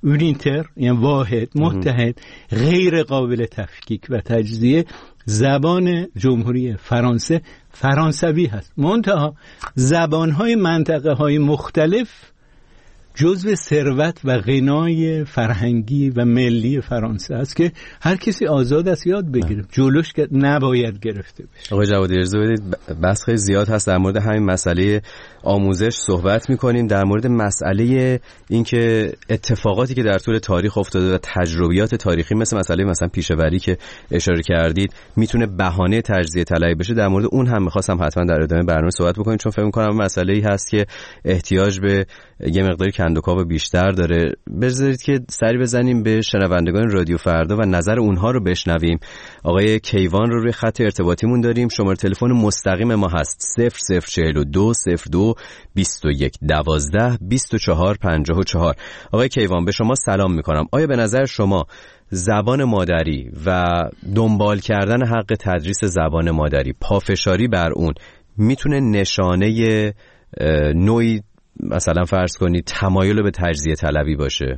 اونیتر یعنی واحد، متحد، غیر قابل تفکیک و تجزیه، زبان جمهوری فرانسه فرانسوی هست. منتها زبانهای منطقه های مختلف جزو ثروت و غنای فرهنگی و ملی فرانسه است که هر کسی آزاد است یاد بگیره، جلوش نباید گرفته بشه. آقای جوادی اجازه بدید، بس خیلی زیاد هست در مورد همین مسئله آموزش صحبت می‌کنیم، در مورد مسئله اینکه اتفاقاتی که در طول تاریخ افتاده و تجربیات تاریخی مثل مسئله مثلا پیشه‌وری که اشاره کردید میتونه بهانه تجزیه طلبی بشه، در مورد اون هم می‌خواستم حتما در ادامه برنامه صحبت بکنیم، چون فکر می‌کنم مسئله‌ای هست که احتیاج به یه مقداری کندوکاو بیشتر داره. بذارید که سری بزنیم به شنوندگان رادیو فردا و نظر اونها رو بشنویم. آقای کیوان رو روی خط ارتباطیمون داریم. شماره تلفن مستقیم ما هست صفر صفر چهل و دو صفر دو بیست و یک دوازده بیست و چهار پنجاه و چهار. آقای کیوان به شما سلام میکنم. آیا به نظر شما زبان مادری و دنبال کردن حق تدریس زبان مادری، پافشاری بر اون، میتونه نشانه نوعی مثلا فرض کنید تمایل به تجزیه طلبی باشه؟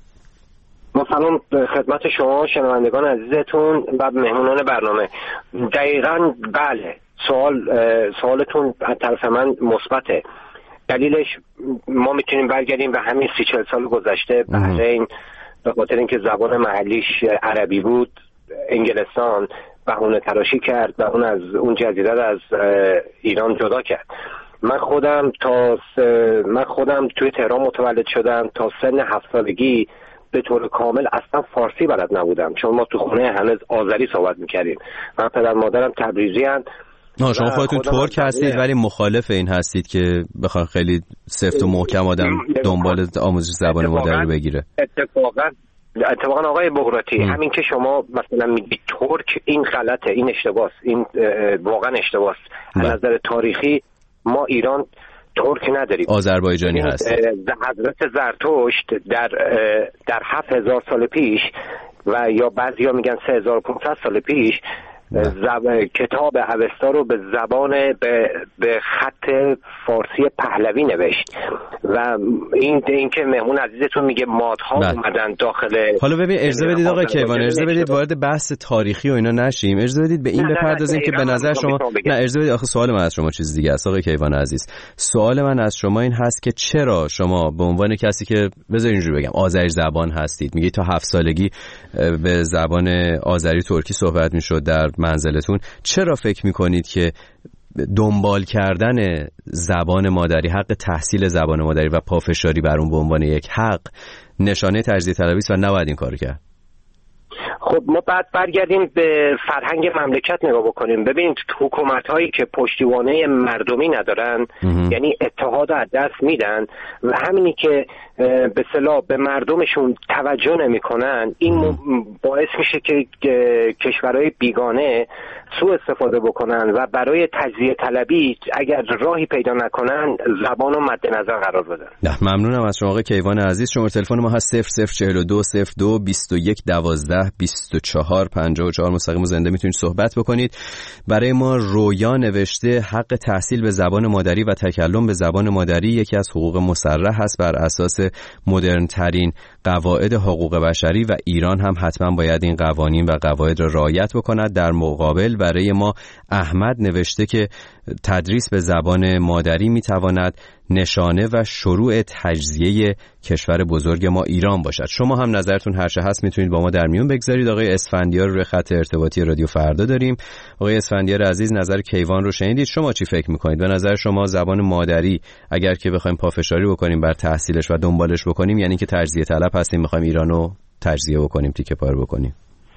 ما سلام خدمت شما شنوندگان عزیزتون و مهمونان برنامه. دقیقاً بله، سوال سوالتون از طرف من مثبته. دلیلش ما میتونیم برگردیم به همین سی چهل سال گذشته. بحرین به خاطر اینکه زبان محلیش عربی بود، انگلستان بهونه تراشی کرد و اون از اون جزیره از ایران جدا کرد. من خودم تا س... من خودم توی تهران متولد شدم. تا سن هفت سالگی به طور کامل اصلا فارسی بلد نبودم، چون ما تو خونه هنوز آذری صحبت میکردیم. من پدر مادرم تبریزی هستند. نه شما خودتون ترک هستید ولی مخالف این هستید که بخواد خیلی سفت و محکم آدم دنبال آموزش زبان مادری رو بگیره. اتفاقا اتفاقا آقای بغراتی، همین که شما مثلا میگید ترک، این غلطه، این اشتباهه، این واقعا اشتباهه. از نظر تاریخی ما ایران ترک نداریم، آذربایجانی هست. حضرت زرتشت در در هفت هزار سال پیش و یا بعضیا میگن سه هزار و پانصد سال پیش زب... کتاب اوستا رو به زبان به, به خط فارسی پهلوی نوشت و این این که مهمون عزیزتون میگه مادها بله. اومدن داخل. حالا ببین اجازه بدید آقای کیوان، اجازه بدید وارد بحث تاریخی و اینا نشیم، اجازه بدید به این بپردازیم که به نظر شما نه اجازه بدید، آخه سوال من از شما چیز دیگه است آقای کیوان عزیز. سوال من از شما این هست که چرا شما به عنوان کسی که بذار اینجوری بگم آذری زبان هستید، میگید تا هفت سالگی به زبان آذری ترکی صحبت میشد در منزلتون، چرا فکر میکنید که دنبال کردن زبان مادری، حق تحصیل زبان مادری و پافشاری بر اون به عنوان یک حق نشانه تجزیه طلبی است و نباید این کارو کرد؟ خب ما بعد برگردیم به فرهنگ مملکت نگاه بکنیم. ببینید حکومت هایی که پشتیبانی مردمی ندارن امه. یعنی اتحاد از دست میدن و همینی که به اصطلاح به مردمشون توجه نمیکنن، این باعث میشه که کشورهای بیگانه سوء استفاده بکنن و برای تجزیه طلبی اگر راهی پیدا نکنن زبان رو مد نظر قرار بدن. نه ممنونم از شما آقای کیوان عزیز. شماره تلفن ما هست صفر صفر چهل و دو صفر دو بیست و یک دوازده بیست و چهار پنجاه و چهار. مستقیم و زنده میتونید صحبت بکنید. برای ما رویا نوشته حق تحصیل به زبان مادری و تکلم به زبان مادری یکی از حقوق مسرح است بر اساس مدرن ترین قواعد حقوق بشری و ایران هم حتما باید این قوانین و قواعد را رعایت بکند. در مقابل برای ما احمد نوشته که تدریس به زبان مادری میتواند نشانه و شروع تجزیه کشور بزرگ ما ایران باشد. شما هم نظرتون هر چه هست میتونید با ما در میون بگذارید. آقای اسفندیار رو روی خط ارتباطی رادیو فردا داریم. آقای اسفندیار عزیز نظر کیوان رو شنیدید، شما چی فکر میکنید؟ به نظر شما زبان مادری اگر که بخوایم پافشاری بکنیم بر تحصیلش و دنبالش بکنیم یعنی که تجزیه طلب هستیم، میخوایم ایرانو تجزیه بکنیم، تیکه پاره بکنیم؟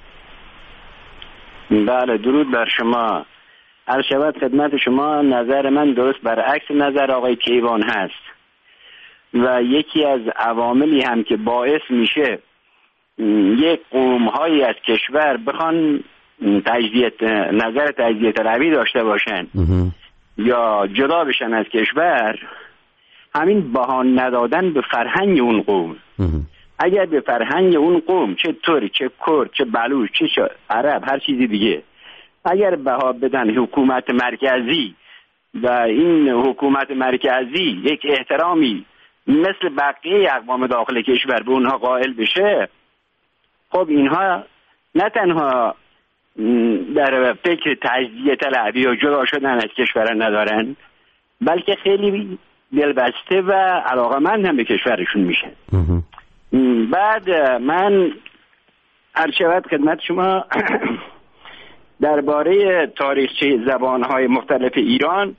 بله درود بر شما. هر شود خدمت شما، نظر من درست برعکس نظر آقای کیوان هست و یکی از عواملی هم که باعث میشه یک قوم‌هایی از کشور بخوان تجزیه نظر تجزیه طلبی داشته باشن یا جدا بشن از کشور، همین بهانه ندادن به فرهنگ اون قوم. اگر به فرهنگ اون قوم، چه ترک، چه کرد، چه بلوچ، چه عرب، هر چیزی دیگه، اگر بها بدن حکومت مرکزی و این حکومت مرکزی یک احترامی مثل بقیه اقوام داخل کشور به اونها قائل بشه، خب اینها نه تنها در فکر تجزیه طلبی و جدا شدن از کشور ندارن، بلکه خیلی دلبسته و علاقه‌مند هم به کشورشون میشن. بعد من هر شود خدمت شما درباره تاریخچه زبانهای مختلف ایران،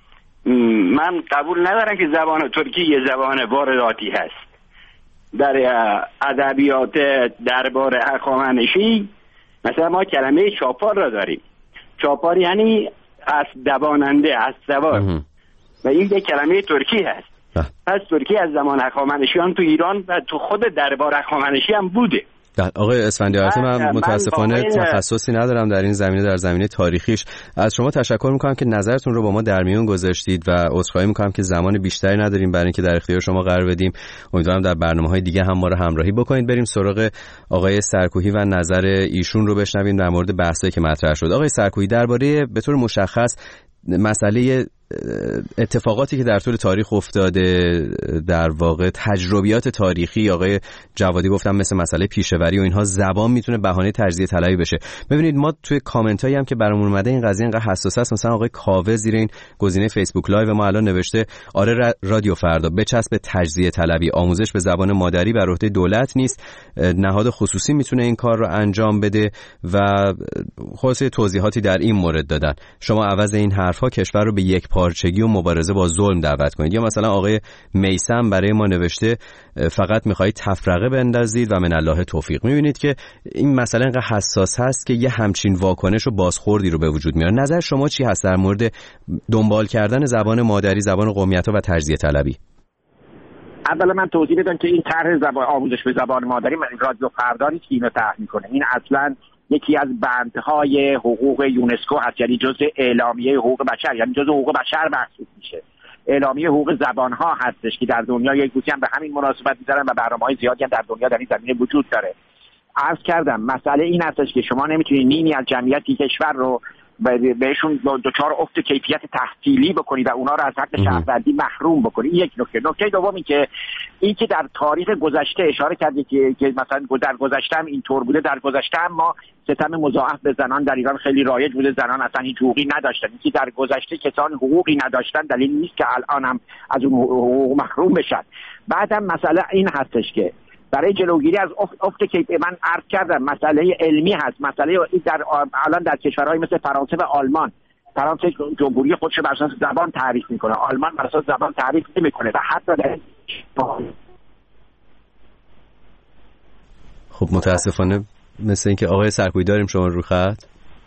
من قبول ندارم که زبان ترکی یه زبان وارداتی هست. در ادبیات دربار هخامنشی مثلا ما کلمه چاپار را داریم. چاپار یعنی اسب دواننده، اسب سوار، و این یک کلمه ترکی هست. پس ترکی از زمان هخامنشیان تو ایران و تو خود دربار هخامنشی هم بوده. آقای اسفندیاری، من متاسفانه تخصصی ندارم در این زمینه، در زمینه تاریخیش. از شما تشکر میکنم که نظرتون رو با ما در میون گذاشتید و عذرخواهی میکنم که زمان بیشتری نداریم برای اینکه در اختیار شما قرار بدیم. امیدوارم در برنامه‌های دیگه هم ما رو همراهی بکنید. بریم سراغ آقای سرکوهی و نظر ایشون رو بشنویم در مورد بحثی که مطرح شد. آقای سرکوهی، درباره به طور مشخص مسئله اتفاقاتی که در طول تاریخ افتاده، در واقع تجربیات تاریخی، آقای جوادی گفتم مثل مسئله پیشه‌وری و اینها، زبان میتونه بهانه تجزیه طلبی بشه. ببینید ما توی کامنت هایی هم که برامون اومده این قضیه اینقدر حساس است، مثلا آقای کاوه زیر این گزینه فیسبوک لایو ما الان نوشته آره رادیو فردا بچسب تجزیه طلبی، آموزش به زبان مادری بر عهده دولت نیست، نهاد خصوصی میتونه این کار رو انجام بده و خلاصه توضیحاتی در این مورد دادن. شما عوض این حرفا کشور رو به یک پارچگی و مبارزه با ظلم دعوت کنید. یا مثلا آقای میثم برای ما نوشته فقط میخواهید تفرقه بندازید و من الله توفیق. میبینید که این مسئله انقدر حساس هست که یه همچین واکنش و بازخوردی رو به وجود میاره. نظر شما چی هست در مورد دنبال کردن زبان مادری، زبان قومیت‌ها و تجزیه طلبی؟ اولا من توضیح بدم که این طرح زبان آموزش به زبان مادری من رادیو فردانی که اینو طرح میکنه، این اصلا یکی از بندهای حقوق یونسکو هست، یعنی جزء اعلامیه حقوق بشر، یعنی جزء حقوق بشر محسوب میشه. اعلامیه حقوق زبانها هستش که در دنیا یک گوشی هم به همین مناسبت میذارن و برنامه‌های زیادی هم در دنیا در این زمینه وجود داره. عرض کردم مسئله این هستش که شما نمیتونید نیمی از جمعیت کشور رو بهشون دچار افت کیفیت تحصیلی بکنی و اونا رو از حق شهروندی محروم بکنی. یک نکته. نکته دومی که این که در تاریخ گذشته اشاره کردی که که مثلا در گذشته هم اینطور بوده، در گذشته هم ما ستم مضاعف به زنان در ایران خیلی رایج بوده، زنان اصلا هیچ حقوقی نداشتن. این که در گذشته کسان حقوقی نداشتن دلیل نیست که الان هم از اون حقوق محروم بشن. بعدم مسئله این هستش که برای جلوگیری از افت که من عرض کردم مسئله علمی هست، مسئله در الان در کشورهای مثل فرانسه و آلمان، فرانسه جمهوری خودش بر اساس زبان تعریف میکنه، آلمان بر اساس زبان تعریف نمیکنه و حتی در خب متاسفانه مثل اینکه آقای سرکوهی داریم شما رو خط.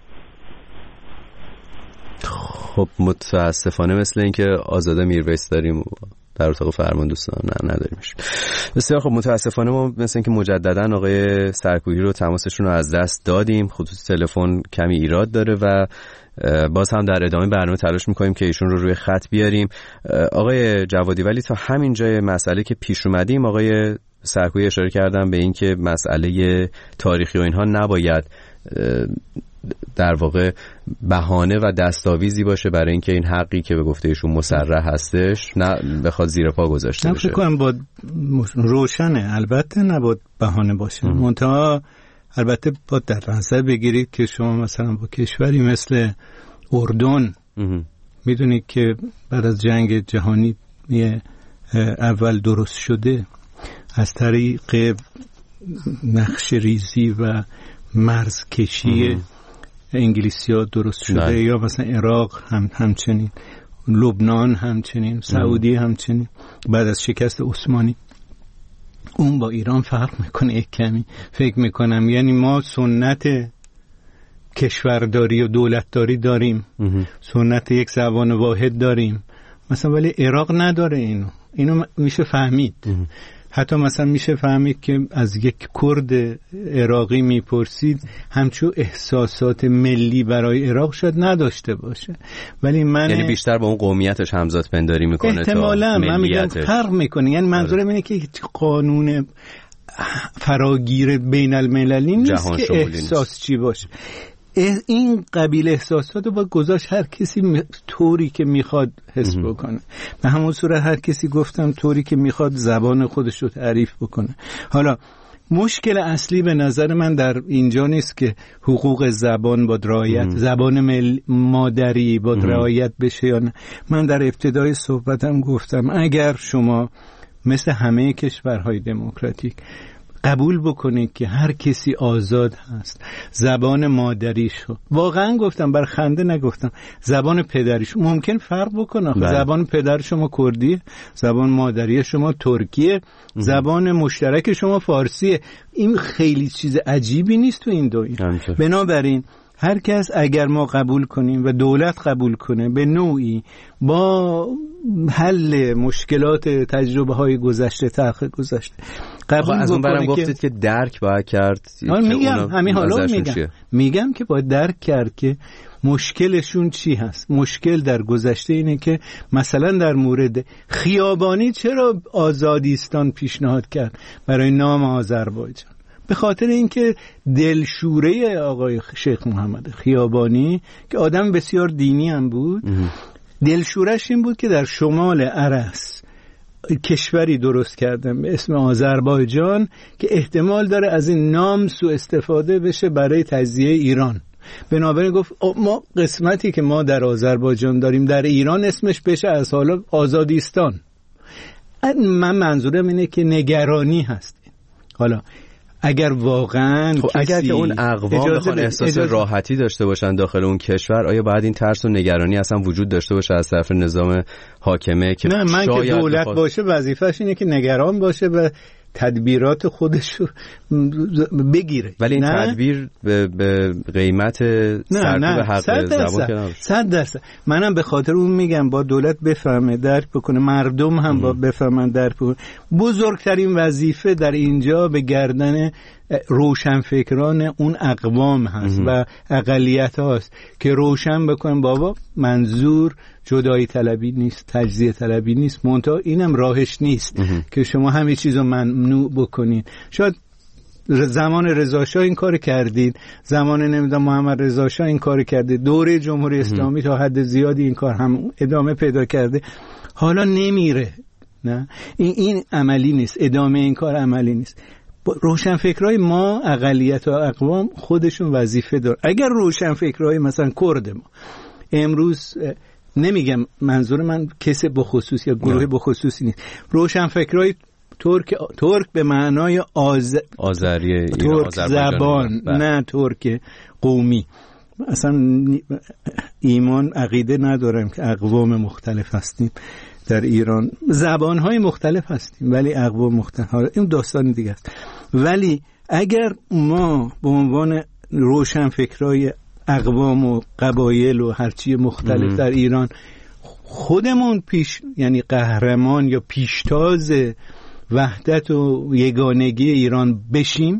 خب متاسفانه مثل اینکه آزاده میرویس داریم در اتاق فرمان دوستان، نه نداریمش. بسیار خب متاسفانه ما مثل اینکه مجددا آقای سرکوهی رو تماسشون رو از دست دادیم، خطوط تلفن کمی ایراد داره و باز هم در ادامه برنامه تلاش میکنیم که ایشون رو روی خط بیاریم. آقای جوادی، ولی تا همین جای مسئله که پیش اومدیم آقای سرکوهی اشاره کردن به این که مسئله تاریخی و اینها نباید در واقع بهانه و دستاویزی باشه برای اینکه این حقی که به گفته ایشون مسرح هستش نه بخواد زیر پا گذاشته بشه. فکر کنم با روشنه، البته نباید بهانه باشه، منتها البته با در نظر بگیرید که شما مثلا با کشوری مثل اردن میدونید که بعد از جنگ جهانی اول درست شده از طریق نقش ریزی و مرز کشی انگلیسی ها درست شده نه. یا مثلا عراق هم همچنین، لبنان همچنین، سعودی همچنین بعد از شکست عثمانی. اون با ایران فرق میکنه یک کمی فکر میکنم، یعنی ما سنت کشورداری و دولتداری داریم، سنت یک زبان واحد داریم مثلا، ولی عراق نداره اینو. اینو میشه فهمید. حتی مثلا میشه فهمید که از یک کرد عراقی میپرسید همچون احساسات ملی برای عراق شاید نداشته باشه، ولی من یعنی بیشتر با اون قومیتش همزاد پنداری میکنه احتمالاً من میگم فرق میکنه. یعنی منظورم اینه که قانون فراگیر بین المللی نیست که احساس چی باشه. این قبیل احساسات رو با گذاشت هر کسی م... طوری که میخواد حس بکنه. به همون صورت هر کسی گفتم طوری که میخواد زبان خودش رو تعریف بکنه. حالا مشکل اصلی به نظر من در اینجا نیست که حقوق زبان با رعایت، زبان مل... مادری با رعایت بشه یا نه. من در ابتدای صحبتم گفتم اگر شما مثل همه کشورهای دموکراتیک قبول بکنید که هر کسی آزاد هست زبان مادریشو، واقعا گفتم بر خنده نگفتم، زبان پدریش ممکن فرق بکنه. زبان پدر شما کردیه، زبان مادری شما ترکیه، زبان مشترک شما فارسیه. این خیلی چیز عجیبی نیست تو این دنیا. بنابراین هر کس اگر ما قبول کنیم و دولت قبول کنه به نوعی با حل مشکلات تجربه های گذشته تاریخ گذشته قبول از اون برم که... گفتید که درک باید کرد. میگم همین حالا میگم چیه؟ میگم که باید درک کرد که مشکلشون چی هست. مشکل در گذشته اینه که مثلا در مورد خیابانی چرا آزادیستان پیشنهاد کرد برای نام آذربایجان؟ به خاطر اینکه دلشوره آقای شیخ محمد خیابانی که آدم بسیار دینی هم بود، دلشورش این بود که در شمال ارس کشوری درست کردن به اسم آذربایجان که احتمال داره از این نام سوء استفاده بشه برای تجزیه ایران. بنابراین گفت ما قسمتی که ما در آذربایجان داریم در ایران اسمش بشه از حالا آزادیستان. من منظورم اینه که نگرانی هست. حالا اگر واقعا خب اگر که اون اقوام بخوان احساس اجازه... راحتی داشته باشن داخل اون کشور، آیا باید این ترس و نگرانی اصلا وجود داشته باشه از طرف نظام حاکمه که نه من که دولت بخواد... باشه وظیفش اینه که نگران باشه و تدبیرات خودش رو بگیره. ولی این نه؟ تدبیر به, به قیمت سرکوب حق زبان که نباشه. صد درصد. منم به خاطر اون میگم با دولت بفهمه درک بکنه، مردم هم با بفهمن درک بکنه. بزرگترین وظیفه در اینجا به گردن روشنفکران اون اقوام هست و اقلیت هاست که روشن بکنن بابا منظور جدایی طلبی نیست، تجزیه طلبی نیست، منتها اینم راهش نیست که شما همه چیز رو ممنوع بکنید. شاید زمان رضا شاه این کار کردید، زمان نمیدونم محمد رضا شاه این کار کرده، دوره جمهوری اسلامی تا حد زیادی این کار هم ادامه پیدا کرده، حالا نمیره. نه این این عملی نیست، ادامه این کار عملی نیست. روشنفکرای ما اقلیت و اقوام خودشون وظیفه دار. اگر روشنفکرای مثلا کرد ما امروز، نمیگم منظور من کسی بخصوص یا گروه بخصوصی نیست، روشنفکرای ترک ترک به معنای آز... آذری ترک زبان، نه ترک قومی. اصلا ایمان عقیده ندارم که اقوام مختلف هستیم در ایران، زبانهای مختلف هستیم ولی اقوام مختلف، این داستان دیگه است. ولی اگر ما به عنوان روشنفکرای اقوام و قبایل و هرچی مختلف ام. در ایران خودمون پیش یعنی قهرمان یا پیشتاز وحدت و یگانگی ایران بشیم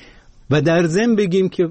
و در ضمن بگیم که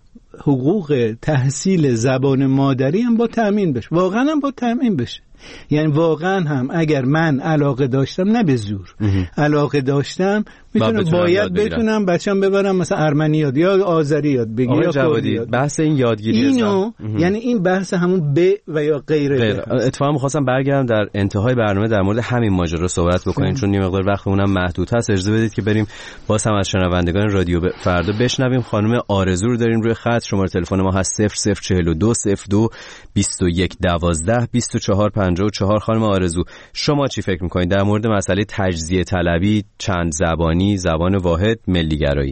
حقوق تحصیل زبان مادری هم با تأمین بشه، واقعا هم با تأمین بشه. یعنی واقعا هم اگر من علاقه داشتم، نه به زور، علاقه داشتم میتونم باید بتونم بچم ببرم مثلا ارمنی یاد یا آذری یاد بگی یا کردی یاد. بحث این یادگیری اینو یعنی این بحث همون به و یا غیر به. اتفاقا می‌خواستم برگردم در انتهای برنامه در مورد همین ماجرا صحبت بکنیم چون یه مقدار وقتمون محدود هست. اجازه بدید که بریم باز هم از شنوندگان رادیو فردا بشنویم. خانم آرزو رو داریم روی خط. شماره تلفن ما هست صفر صفر چهل و دو صفر دو بیست و یک دوازده بیست و چهار پنجاه و چهار. خانم آرزو، شما چی فکر می‌کنید در مورد مسئله تجزیه طلبی، چند زبانی، زبان واحد، ملی گرایی؟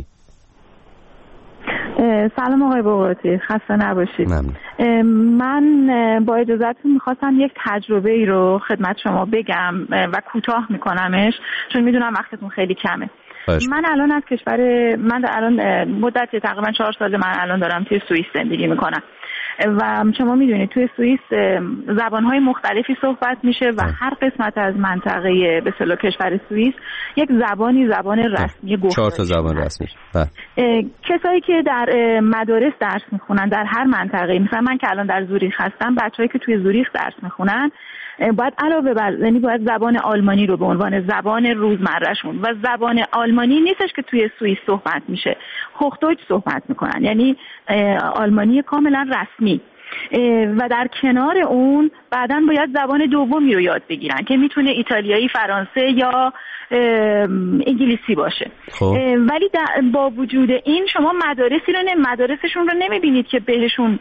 سلام آقای بقراطی، خسته نباشید. ممنون. من با اجازهتون میخواستم یک تجربه ای رو خدمت شما بگم و کوتاه میکنمش چون میدونم وقتتون خیلی کمه. باش. من الان از کشور من الان مدت تقریبا چهار سال من الان دارم توی سوئیس زندگی میکنم و شما میدونید توی سوئیس زبانهای مختلفی صحبت میشه و هر قسمت از منطقه به اصطلاح کشور سوئیس یک زبانی زبان رسمی گفتاری. چهار تا زبان رسمی. کسایی که در مدارس درس میخونن در هر منطقه، مثلا من که الان در زوریخ هستم، بچه‌ای که توی زوریخ درس میخونن باید علاوه بر یعنی باید زبان آلمانی رو به عنوان زبان روزمرهشون و زبان آلمانی نیستش که توی سوئیس صحبت میشه، هوختویچ صحبت میکنن، یعنی آلمانی کاملا رسمی و در کنار اون بعداً باید زبان دومی رو یاد بگیرن که میتونه ایتالیایی، فرانسه یا انگلیسی باشه. خب. ولی با وجود این شما مدارسی رو نه مدارسشون رو نمیبینید که بهشون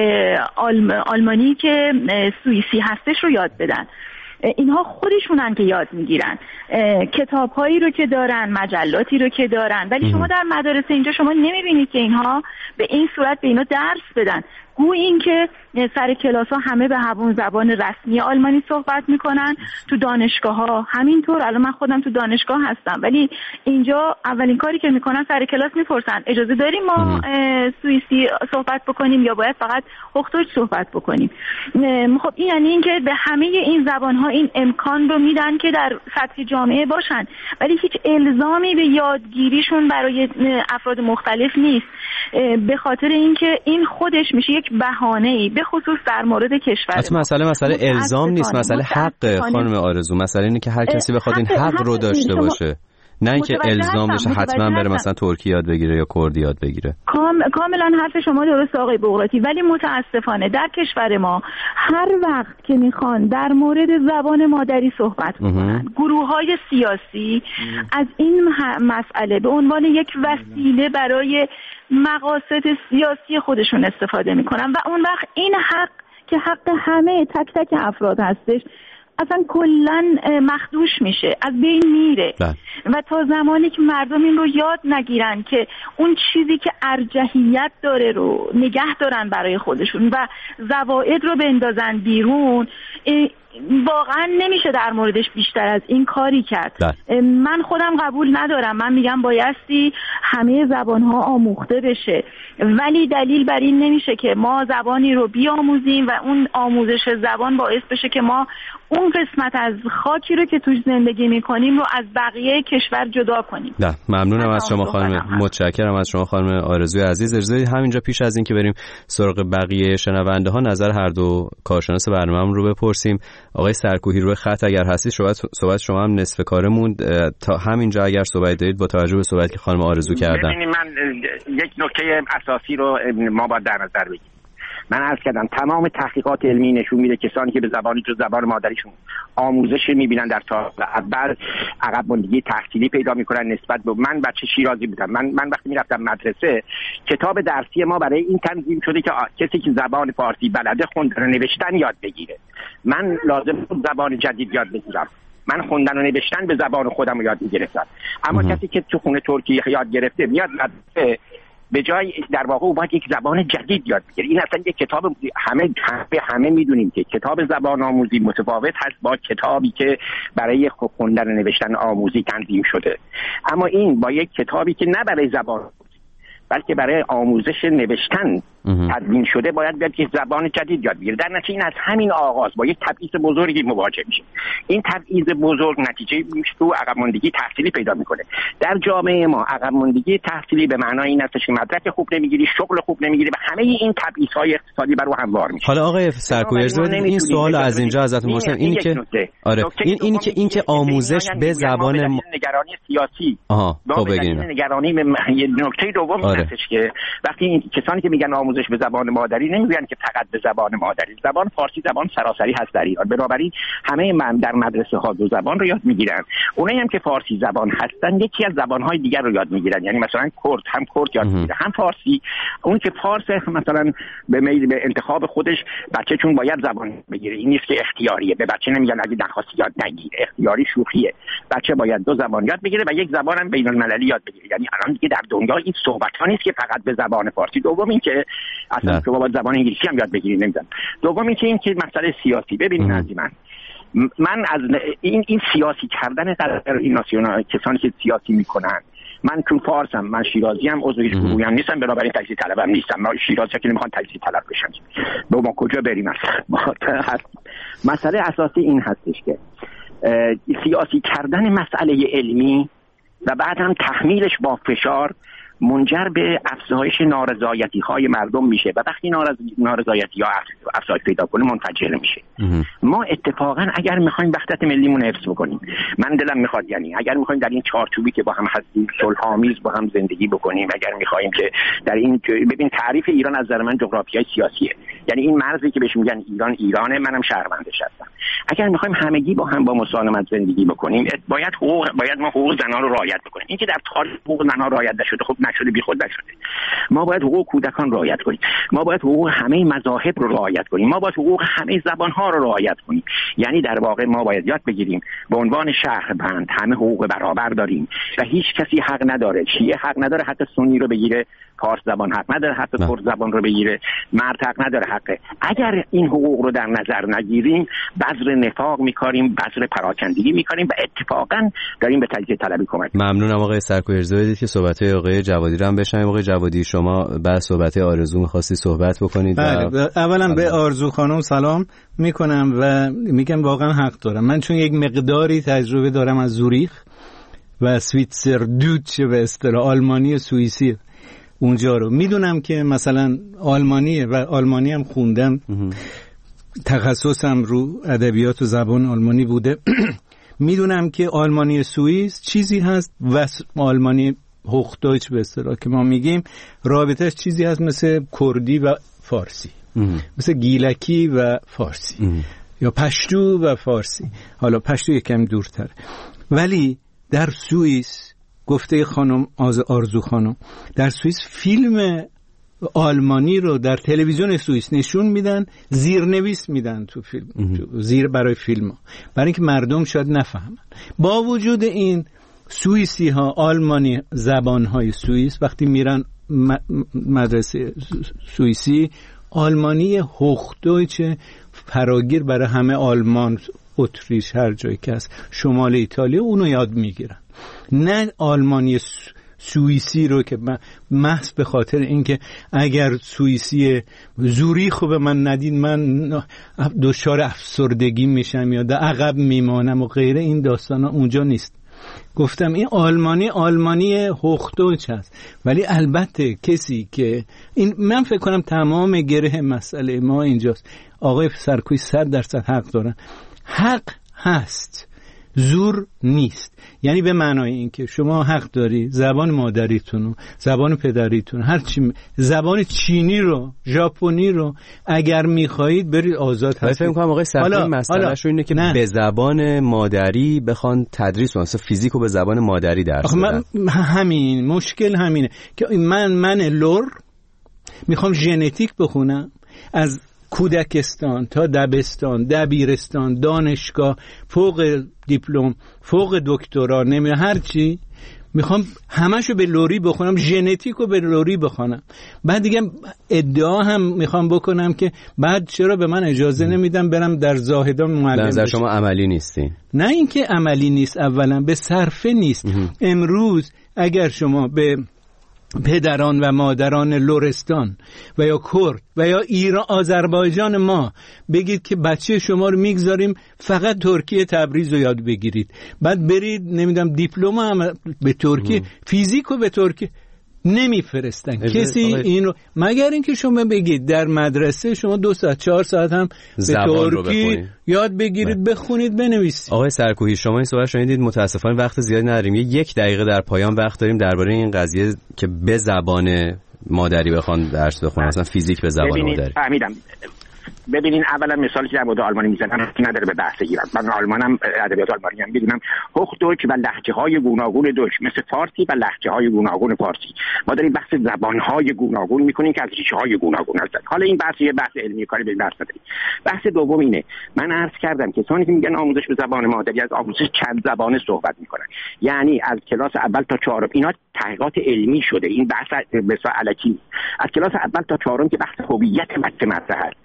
آلمانی که سوئیسی هستش رو یاد بدن. اینها خودشونن که یاد میگیرن، کتاب‌هایی رو که دارن، مجلاتی رو که دارن، ولی شما در مدارس اینجا شما نمیبینید که اینها به این صورت به اینا درس بدن. گو این که سر کلاس ها همه به همون زبان رسمی آلمانی صحبت میکنن، تو دانشگاه ها همینطور. الان من خودم تو دانشگاه هستم، ولی اینجا اولین کاری که میکنن سر کلاس میپرسن اجازه داریم ما سوئیسی صحبت بکنیم یا باید فقط هوختویچ صحبت بکنیم. خب این یعنی این که به همه این زبان ها این امکان رو میدن که در سطح جامعه باشن، ولی هیچ الزامی به یادگیریشون برای افراد مختلف نیست، به خاطر اینکه این خودش میشه یک بهانه‌ای، به خصوص در مورد کشور. حتی مسئله مسئله الزام نیست، مسئله حق. خانم آرزو، مسئله اینه که هر کسی بخواد این حق رو داشته باشه، نه اینکه الزام بشه حتما بره مثلا ترکی یاد بگیره یا کردی یاد بگیره. کام کاملا حرف شما درست آقای بغراتی، ولی متاسفانه در کشور ما هر وقت که میخوان در مورد زبان مادری صحبت کنن، گروه‌های سیاسی از این مسئله به عنوان یک وسیله برای مقاصد سیاسی خودشون استفاده میکنن و اون وقت این حق که حق همه تک تک افراد هستش اصلا کلن مخدوش میشه، از بین میره. ده. و تا زمانی که مردم این رو یاد نگیرن که اون چیزی که ارجحیت داره رو نگه دارن برای خودشون و زوائد رو بندازن بیرون، واقعا نمیشه در موردش بیشتر از این کاری کرد. ده. من خودم قبول ندارم، من میگم بایستی همه زبانها آموخته بشه، ولی دلیل بر این نمیشه که ما زبانی رو بیاموزیم و اون آموزش زبان باعث بشه که ما اون قسمت از خاکی رو که توش زندگی میکنیم رو از بقیه کشور جدا کنیم. نه ممنونم از شما خانم، متشکرم از شما خانم آرزوی عزیز. اجازه همینجا پیش از این که بریم سراغ بقیه شنونده ها نظر هر دو کارشناس برنامه‌مون رو بپرسیم. آقای سرکوهی روی خط اگر هستید صحبت صحبت شما هم نصف کاره موند، تا همینجا اگر صحبت دارید با توجه به صحبتی که خانم آرزو کردن. ببینید من یک نکته اساسی رو ما باید در نظر بگیریم. من عرض کردم تمام تحقیقات علمی نشون میده کسانی که به زبانی جز زبان مادریشون آموزش میبینن در تا اول عقب ماندگی تحصیلی پیدا میکنن نسبت به. من بچه شیرازی بودم، من من وقتی میرفتم مدرسه کتاب درسی ما برای این تنظیم شده که کسی که زبان فارسی بلده خوندن و نوشتن یاد بگیره. من لازم بود زبان جدید یاد بگیرم، من خوندن و نوشتن به زبان خودم رو یاد میگرفتم، اما ام. کسی که تو خونه ترکی یاد گرفته میاد مدرسه به جای در واقع او باید یک زبان جدید یاد بگیره. این اصلا یک کتاب همه همه, همه میدونیم که کتاب زبان آموزی متفاوت هست با کتابی که برای خوندن و نوشتن آموزی تنظیم شده، اما این با یک کتابی که نه برای زبان بلکه برای آموزش نوشتن تدوین شده باید بیاد که زبان جدید یاد بگیره. در نتیجه این از همین آغاز با یک تبعیض بزرگی مواجه میشه. این تبعیض بزرگ نتیجه تو عقب ماندگی تحصیلی پیدا میکنه. در جامعه ما عقب ماندگی تحصیلی به معنای این است که مدرک خوب نمیگیری، شغل خوب نمیگیری و همه این تبعیض‌های اقتصادی بر او هموار میشه. حالا آقای سرکوهی این سوال از اینجا ازتون می‌پرسم، این که آره این اینی که این که آموزش به زبان نگرانی سیاسی آها خب بگین نگرانی نکته دوم هستش که وقتی این کسانی که میگن آموزش به زبان مادری نمیگن که فقط به زبان مادری، زبان فارسی زبان سراسری هست در ایران، بنابراین همه من در مدرسه ها دو زبان رو یاد میگیرن. اونایی هم که فارسی زبان هستن یکی از زبان‌های دیگر رو یاد میگیرن، یعنی مثلا کرد هم کرد یاد میگیره هم فارسی. اون که فارس مثلا به میل به انتخاب خودش بچه چون باید زبان بگیره، این نیست که اختیاریه، به بچه نمیگن اگه نخواستی یاد نگیر، اختیاری شوخیه. بچه باید دو زبان یاد بگیره و یک زبان هم بین المللی یاد بگیره. یعنی الان دیگه در دنیا این صحبت ها نیست که فقط به زبان فارسی. دوم این که اصلا شما باید زبان انگلیسی هم یاد بگیرید نمیدونم. دوم این که این که مسئله سیاسی. ببینید عزیز من من از این این سیاسی کردن در این ناسیونال کسانی که سیاسی میکنن، من چون فارسم، من شیرازی ام، عضو هیچ گروهی هم نیستم، بنابراین تجزیه طلبم نیستم. ما شیرازی که نمیخوان تجزیه طلب بشن. با ما کجا بریم اصلا؟ مسئله اساسی این هستش که سیاسی کردن مسئله علمی و بعد هم تحمیلش با فشار منجر به افزایش نارضایتی های مردم میشه و وقتی نارضایتی ها افزایش پیدا کنه منفجر میشه. ما اتفاقا اگر میخوایم وحدت ملیمون حفظ بکنیم، من دلم میخواد یعنی اگر میخوایم در این چارچوبی که با هم هستیم صلح‌آمیز با هم زندگی بکنیم، اگر میخوایم که در این ببین تعریف ایران از نظر من جغرافیای سیاسیه، یعنی این مرزی که بهش میگن ایران ایرانه، منم شهروندش هستم. اگر میخوایم همگی با هم با مسالمت زندگی بکنیم باید حقوق باید ما حقوق زنان رو رعایت بکنیم. این که در تاریخ حقوق زنان رعایت نشده خب نشده بی خود نشده. ما باید حقوق کودکان رعایت کنیم، ما باید حقوق همه مذاهب رو رعایت کنیم، ما باید حقوق همه زبان‌ها رو رعایت کنیم. یعنی در واقع ما باید یاد بگیریم به عنوان شهروند همه حقوق برابر داریم و هیچ کسی حق نداره، شیعه حق نداره حتی سنی رو بگیره، فارس زبان حق نداره حتی کرد زبان رو بگیره، مرد حق نداره حقه. اگر این حقوق رو در نظر نگیریم بذر نفاق می‌کنیم، بذر پراکندگی می‌کنیم و اتفاقا داریم به تجزیه طلبی کمک. ممنونم آقای سرکوی ارزا بدید که صحبت‌های آقای جوادی رو هم بشنویم. آقای جوادی شما بعد صحبت‌های آرزو می‌خواستی صحبت بکنید. بله و... اولا به آرزو خانم سلام می‌کنم و میگم واقعا حق دارم. من چون یک مقداری تجربه دارم از زوریخ و سوئیسردوچ به اصطلاح آلمانی سوئیسی اونجا رو میدونم که مثلا آلمانیه و آلمانی هم خوندم، تخصصم رو ادبیات و زبان آلمانی بوده. میدونم که آلمانی سوئیس چیزی هست و آلمانی هوخدویچ به اصطلاح که ما میگیم رابطش چیزی هست مثل کردی و فارسی، مثل گیلکی و فارسی یا پشتو و فارسی. حالا پشتو یکم دورتر، ولی در سوئیس گفته خانم آرزو خانم در سوئیس فیلم آلمانی رو در تلویزیون سوئیس نشون میدن، زیرنویس میدن تو فیلم تو زیر برای فیلم ها، برای اینکه مردم شاید نفهمن. با وجود این سوئیسی ها آلمانی زبان های سوئیس وقتی میرن مدرسه سوئیسی آلمانی هوخدویچ فراگیر برای همه آلمان، اتریش، هر جایی که هست شمال ایتالیا اونو یاد میگیرن، نه آلمانی سوئیسی رو که محض به خاطر اینکه اگر سوئیسی زوریخ رو به من ندید من دچار افسردگی میشم یا در عقب میمانم و غیره. این داستانا اونجا نیست. گفتم این آلمانی آلمانی هوخدویچ هست، ولی البته کسی که این من فکر کنم تمام گره مسئله ما اینجاست. آقای سرکوی صد درصد حق دارن، حق هست زور نیست. یعنی به معنای این که شما حق داری زبان مادریتون و زبان پدریتون هر چی، زبان چینی رو، ژاپنی رو اگر میخواهید برید آزاد هستید. فکر می‌کنم آقای سرکوی مسئله‌ش اینه که نه. به زبان مادری بخوان تدریس مثلا فیزیکو به زبان مادری درس بدن. همین مشکل همینه که من من لور میخوام ژنتیک بخونم از کودکستان تا دبستان، دبیرستان، دانشگاه، فوق دیپلم، فوق دکترا، نمیدونم هر چی میخوام همشو به لوری بخونم، ژنتیکو به لوری بخونم. بعد دیگه ادعا هم میخوام بکنم که بعد چرا به من اجازه نمیدم برم در زاهدان معلم بشم. نظر شما عملی نیستین؟ نه اینکه عملی نیست، اولا به صرفه نیست. امروز اگر شما به پدران و مادران لرستان و یا کرد و یا ایران آذربایجان ما بگید که بچه شما رو میگذاریم فقط ترکیه تبریز رو یاد بگیرید، بعد برید نمیدونم دیپلم هم به ترکیه، فیزیک رو به ترکیه نمیفرستن کسی این رو، مگر اینکه شما بگید در مدرسه شما دو ساعت چهار ساعت هم به ترکی یاد بگیرید، بخونید، بنویسید. آقای سرکوهی شما این صحبت شنیدید، متاسفانه وقت زیادی نداریم، یک دقیقه در پایان وقت داریم درباره این قضیه که به زبان مادری بخوان درس بخونن، مثلا فیزیک به زبان مادری. فهمیدم. ببینین اولا مثالی که در مورد آلمانی میزنم نداره به بحث ایران. من آلمانم، ادبیات آلمانی هم میدونم. هوخدویچ و لهجه‌های گوناگون دویچ مثل فارسی و لهجه‌های گوناگون فارسی. ما داریم بحث زبان‌های گوناگون میکنیم که از ریشه‌های گوناگون هستن. حالا این بحث یه بحث علمی کاری به این بحث نداریم. بحث دوم اینه، من عرض کردم که کسانی که میگن آموزش به زبان مادری از آموزش چند زبانه صحبت میکنن، یعنی از کلاس اول تا چهارم. اینا تحقیقات علمی شده، این بحث به اصطلاح الکی. از کلاس اول تا چهارم که بحث هویت بچه مطرح است، او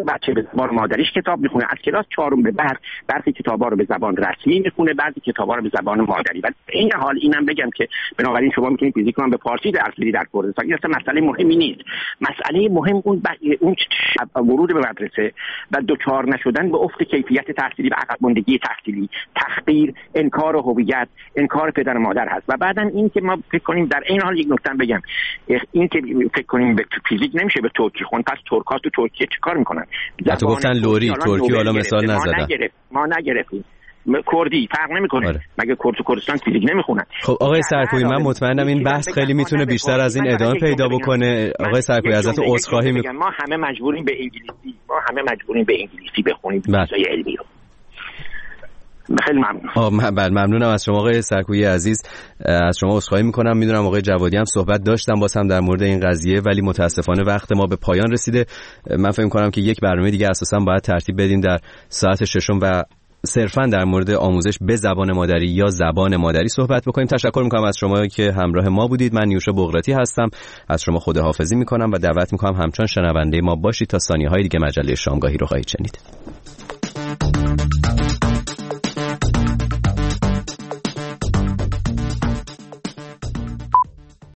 اون بچه به زبان مادریش کتاب میخونه، از کلاس چهارم به بعد بعضی کتابا رو به زبان رسمی میخونه، بعضی کتابا رو به زبان مادری. و این حال اینم بگم که بنابراین شما میتونید فیزیک رو به فارسی درس بدید در کردستان، این اصلا مسئله مهمی نیست. مسئله مهم اون ب... اون ورود به مدرسه و دوچار نشدن به افت کیفیت تحصیلی و عقب ماندگی تحصیلی، تحقیر، انکار هویت، انکار پدر و مادر هست. و بعدم این که ما فکر کنیم در این حال یک نکته بگم، این که فکر کنیم به فیزیک نمیشه به ترکی خوند، پس ترک‌ها تو ترکیه چیکار میکنن؟ تو گفتن لوری ترکی، حالا مثال نزدن. ما نگرفت ما نگرفتیم کردی فرق نمیکنه. آره. مگه کرد و کردستان فیزیک نمیخونن. خب آقای سرکوبی، من مطمئنم این بحث خیلی میتونه بیشتر از این ادامه پیدا بکنه. آقای سرکوبی ازتون عذرخواهی میکنم. ما همه مجبوریم به انگلیسی ما همه مجبوریم به انگلیسی بخونیم چیزای علمی رو. خیلی ممنون. بله ممنونم از شما آقای سرکوبی عزیز. از شما عذرخواهی میکنم. میدونم آقای جوادی هم صحبت داشتم باز هم در مورد این قضیه، ولی متاسفانه وقت ما به پایان رسیده. من فکر میکنم که یک برنامه دیگه اساسا باید ترتیب بدیم در ساعت ششم و صرفاً در مورد آموزش به زبان مادری یا زبان مادری صحبت بکنیم. تشکر میکنم از شما که همراه ما بودید. من نیوشا بغراتی هستم. از شما خداحافظی میکنم و دعوت میکنم همچنان شنونده ما باشید تا ثانیه‌های دیگه مجله شامگاهی رو خواهید شنید.